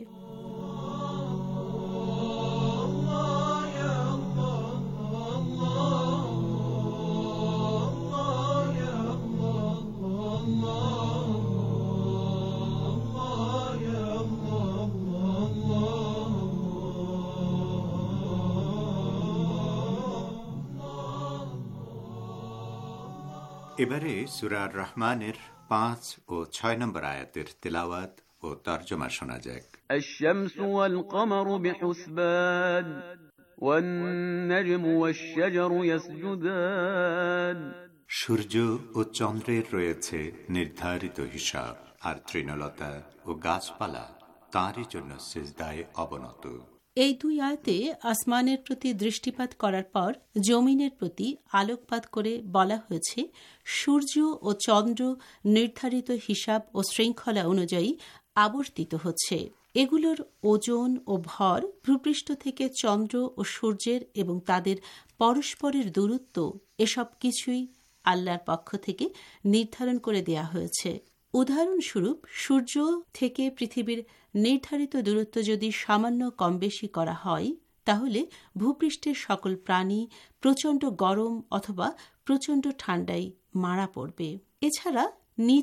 এবারে সূরা রহমানের 5 ও 6 নম্বর আয়াতের তেলাওয়াত ও তরজমা শোনা যাক। الشمس والقمر بحسبان والنجم والشجر يسجدان সূর্য ও চন্দ্রের রয়েছে নির্ধারিত হিসাব, আর তৃণলতা ও গাছপালা তাঁরই জন্য সিজদায় অবনত। এই দুই আয়াতে আসমানের প্রতি দৃষ্টিপাত করার পর জমিনের প্রতি আলোকপাত করে বলা হয়েছে সূর্য ও চন্দ্র নির্ধারিত হিসাব ও শৃঙ্খলা অনুযায়ী আবর্তিত হচ্ছে। এগুলোর ওজন ও ভর ভূপৃষ্ঠ থেকে চন্দ্র ও সূর্যের এবং তাদের পরস্পরের দূরত্ব এসব কিছুই আল্লাহর পক্ষ থেকে নির্ধারণ করে দেয়া হয়েছে। উদাহরণস্বরূপ সূর্য থেকে পৃথিবীর নির্ধারিত দূরত্ব যদি সামান্য কম বেশি করা হয়, তাহলে ভূপৃষ্ঠের সকল প্রাণী প্রচণ্ড গরম অথবা প্রচণ্ড ঠান্ডায় মারা পড়বে। এছাড়া নিজ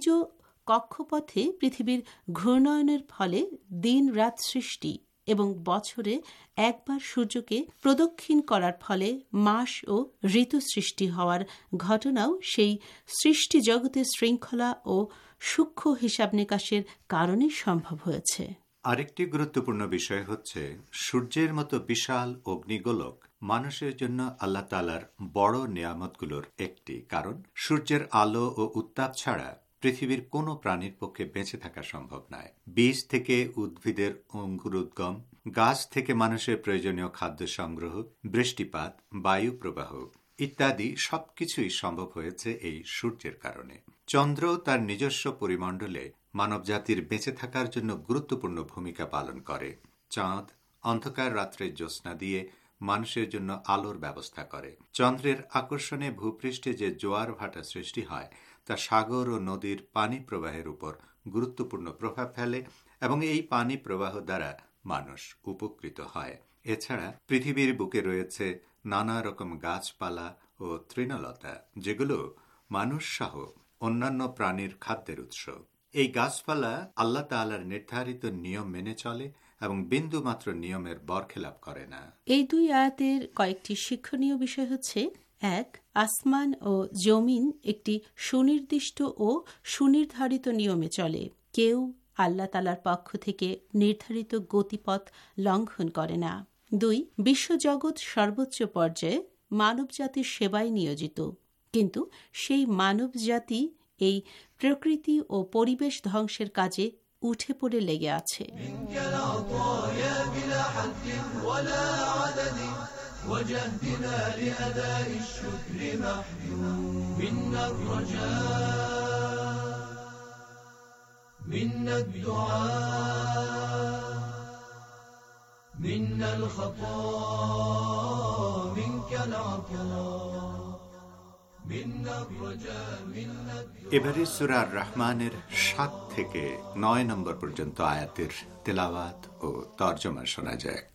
কক্ষপথে পৃথিবীর ঘূর্ণয়নের ফলে দিন রাত সৃষ্টি এবং বছরে একবার সূর্যকে প্রদক্ষিণ করার ফলে মাস ও ঋতু সৃষ্টি হওয়ার ঘটনাও সেই সৃষ্টি জগতের শৃঙ্খলা ও সূক্ষ্ম হিসাব নিকাশের কারণে সম্ভব হয়েছে। আরেকটি গুরুত্বপূর্ণ বিষয় হচ্ছে সূর্যের মতো বিশাল অগ্নিগোলক মানুষের জন্য আল্লাহ তাআলার বড় নিয়ামতগুলোর একটি, কারণ সূর্যের আলো ও উত্তাপ ছাড়া পৃথিবীর কোনো প্রাণীর পক্ষে বেঁচে থাকা সম্ভব নয়। বীজ থেকে উদ্ভিদের অঙ্কুরোদ্গম, গাছ থেকে মানুষের প্রয়োজনীয় খাদ্য সংগ্রহ, বৃষ্টিপাত, বায়ু প্রবাহ ইত্যাদি সবকিছুই সম্ভব হয়েছে এই সূর্যের কারণে। চন্দ্র তার নিজস্ব পরিমণ্ডলে মানবজাতির বেঁচে থাকার জন্য গুরুত্বপূর্ণ ভূমিকা পালন করে। চাঁদ অন্ধকার রাত্রের জ্যোৎস্না দিয়ে মানুষের জন্য আলোর ব্যবস্থা করে। চন্দ্রের আকর্ষণে ভূপৃষ্ঠে যে জোয়ার ভাটা সৃষ্টি হয় তা সাগর ও নদীর পানি প্রবাহের উপর গুরুত্বপূর্ণ প্রভাব ফেলে এবং এই পানি প্রবাহ দ্বারা মানুষ উপকৃত হয়। এছাড়া পৃথিবীর বুকে রয়েছে নানা রকম গাছপালা ও তৃণলতা, যেগুলো মানুষ সহ অন্যান্য প্রাণীর খাদ্যের উৎস। এই গাছপালা আল্লাহ তাআলার নির্ধারিত নিয়ম মেনে চলে এবং বিন্দু মাত্র নিয়মের বরখেলাপ করে না। এই দুই আয়াতের কয়েকটি শিক্ষণীয় বিষয় হচ্ছে: 1. আসমান ও জমিন একটি সুনির্দিষ্ট ও সুনির্ধারিত নিয়মে চলে। কেউ আল্লাহ তাআলার পক্ষ থেকে নির্ধারিত গতিপথ লঙ্ঘন করে না। 2. বিশ্বজগৎ সর্বোচ্চ পর্যায়ে মানবজাতির সেবায় নিয়োজিত, কিন্তু সেই মানবজাতি এই প্রকৃতি ও পরিবেশ ধ্বংসের কাজে উঠে পড়ে লেগে আছে। এবারে সূরা রহমানের 7 থেকে 9 নম্বর পর্যন্ত আয়াতের তেলাওয়াত ও তরজমা শোনা যাক।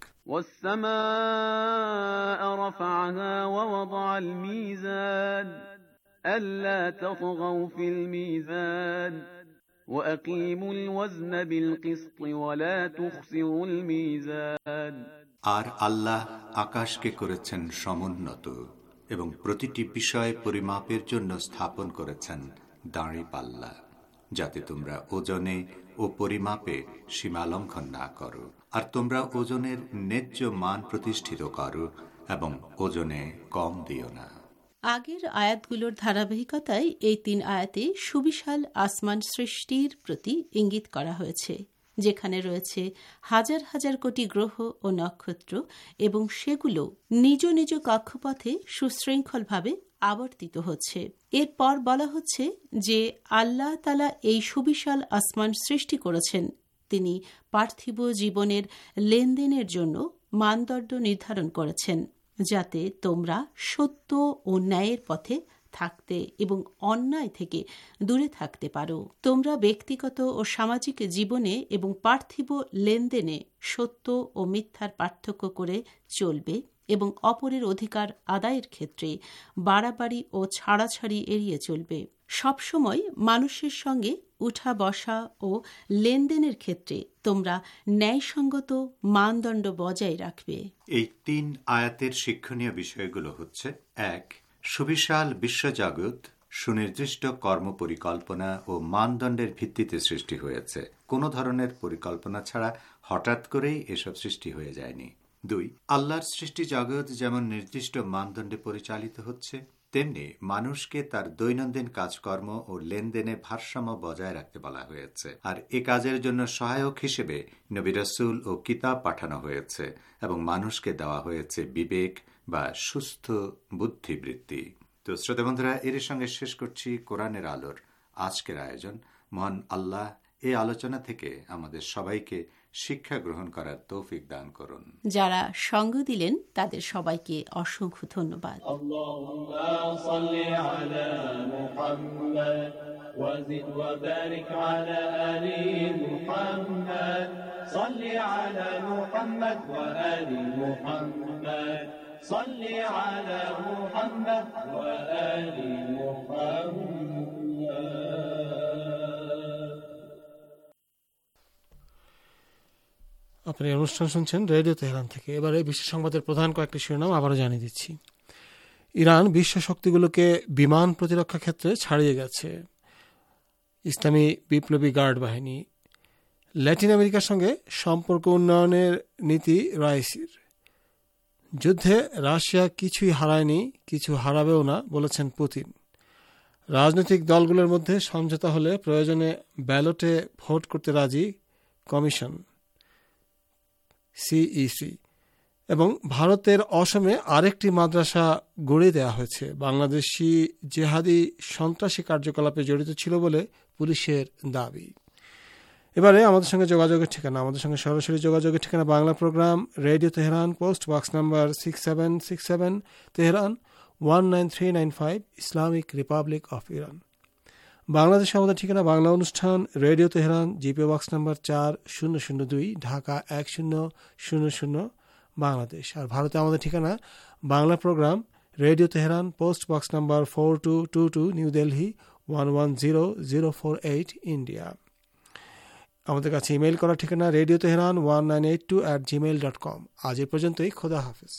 والسماء رفعها ووضع الميزان ألا تطغوا في الميزان وأقيموا الوزن بالقسط ولا تخسروا الميزان আর আল্লাহ আকাশকে করেছেন সমুন্নত এবং প্রতিটি বিষয় পরিমাপের জন্য স্থাপন করেছেন দাঁড়িপাল্লা, যাতে তোমরা ওজনে ও পরিমাপে সীমালঙ্ঘন না করো, আর তোমরা ওজনের ন্যায্য মান প্রতিষ্ঠিত করো এবং ওজনে কম দিও না। আগের আয়াতগুলোর ধারাবাহিকতায় এই 3 আয়াতে সুবিশাল আসমান সৃষ্টির প্রতি ইঙ্গিত করা হয়েছে, যেখানে রয়েছে হাজার হাজার কোটি গ্রহ ও নক্ষত্র এবং সেগুলো নিজ নিজ কক্ষপথে সুশৃঙ্খলভাবে আবর্তিত হচ্ছে। এরপর বলা হচ্ছে যে আল্লাহ তাআলা এই সুবিশাল আসমান সৃষ্টি করেছেন। তিনি পার্থিব জীবনের লেনদেনের জন্য মানদণ্ড নির্ধারণ করেছেন, যাতে তোমরা সত্য ও ন্যায়ের পথে থাকতে এবং অন্যায় থেকে দূরে থাকতে পারো। তোমরা ব্যক্তিগত ও সামাজিক জীবনে এবং পার্থিব লেনদেনে সত্য ও মিথ্যার পার্থক্য করে চলবে এবং অপরের অধিকার আদায়ের ক্ষেত্রে বাড়াবাড়ি ও ছাড়াছাড়ি এড়িয়ে চলবে। সবসময় মানুষের সঙ্গে উঠা বসা ও লেনদেনের ক্ষেত্রে তোমরা ন্যায়সঙ্গত মানদণ্ড বজায় রাখবে। এই 3 আয়াতের শিক্ষণীয় বিষয়গুলো হচ্ছে: 1. সুবিশাল বিশ্বজগৎ সুনির্দিষ্ট কর্মপরিকল্পনা ও মানদণ্ডের ভিত্তিতে সৃষ্টি হয়েছে। কোনো ধরনের পরিকল্পনা ছাড়া হঠাৎ করেই এসব সৃষ্টি হয়ে যায়নি। 2, আল্লাহর সৃষ্টি জগৎ যেমন নির্দিষ্ট মানদণ্ডে পরিচালিত হচ্ছে, তেমনি মানুষকে তার দৈনন্দিন কাজকর্ম ও লেনদেনে ভারসাম্য বজায় রাখতে বলা হয়েছে। আর এ কাজের জন্য সহায়ক হিসেবে নবী রাসূল ও কিতাব পাঠানো হয়েছে এবং মানুষকে দেওয়া হয়েছে বিবেক বা সুস্থ বুদ্ধিবৃত্তি। তো শ্রোতা বন্ধুরা, এর সঙ্গে শেষ করছি কোরআনের আলোর আজকের আয়োজন। মহান আল্লাহ এই আলোচনা থেকে আমাদের সবাইকে শিক্ষা গ্রহণ করার তৌফিক দান করুন। যারা সঙ্গ দিলেন তাদের সবাইকে অসংখ্য ধন্যবাদ। صل على محمد وآل محمد. আপনি অনুষ্ঠান শুনছেন রেডিও তেহরান থেকে। এবারে বিশ্ব সংবাদের প্রধান কয়েকটি শিরোনাম আবারও জানিয়ে দিচ্ছি। ইরান বিশ্ব শক্তিগুলোকে বিমান প্রতিরক্ষা ক্ষেত্রে ছাড়িয়ে গেছে। ইসলামী বিপ্লবী গার্ড বাহিনী। ল্যাটিন আমেরিকার সঙ্গে সম্পর্ক উন্নয়নের নীতি রাইসির। যুদ্ধে রাশিয়া কিছুই হারায়নি, কিছু হারাবেও না, বলেছেন পুতিন। রাজনৈতিক দলগুলোর মধ্যে সমঝোতা হলে প্রয়োজনে ব্যালটে ভোট করতে রাজি কমিশন সিইসি। এবং ভারতের অসমে আরেকটি মাদ্রাসা গড়িয়ে দেওয়া হয়েছে। বাংলাদেশি জেহাদি সন্ত্রাসী কার্যকলাপে জড়িত ছিল বলে পুলিশের দাবি। এবারে আমাদের সঙ্গে যোগাযোগের ঠিকানা। আমাদের সঙ্গে সরাসরি যোগাযোগের ঠিকানা Bangla program, radio Tehran, post box number 6767, Tehran 19395, Islamic Republic of Iran. বাংলাদেশে আমাদের ঠিকানা বাংলা অনুষ্ঠান, radio Tehran, GP box number 4002, Dhaka 1000, Bangladesh. আর ভারতে আমাদের ঠিকানা Bangla program, radio Tehran, post box number 4222, New Delhi 110048, India. আমাদের কাছে ইমেইল করার ঠিকানা রেডিও তেহরান 1982@gmail.com। আজ এই পর্যন্তই। খোদা হাফেজ।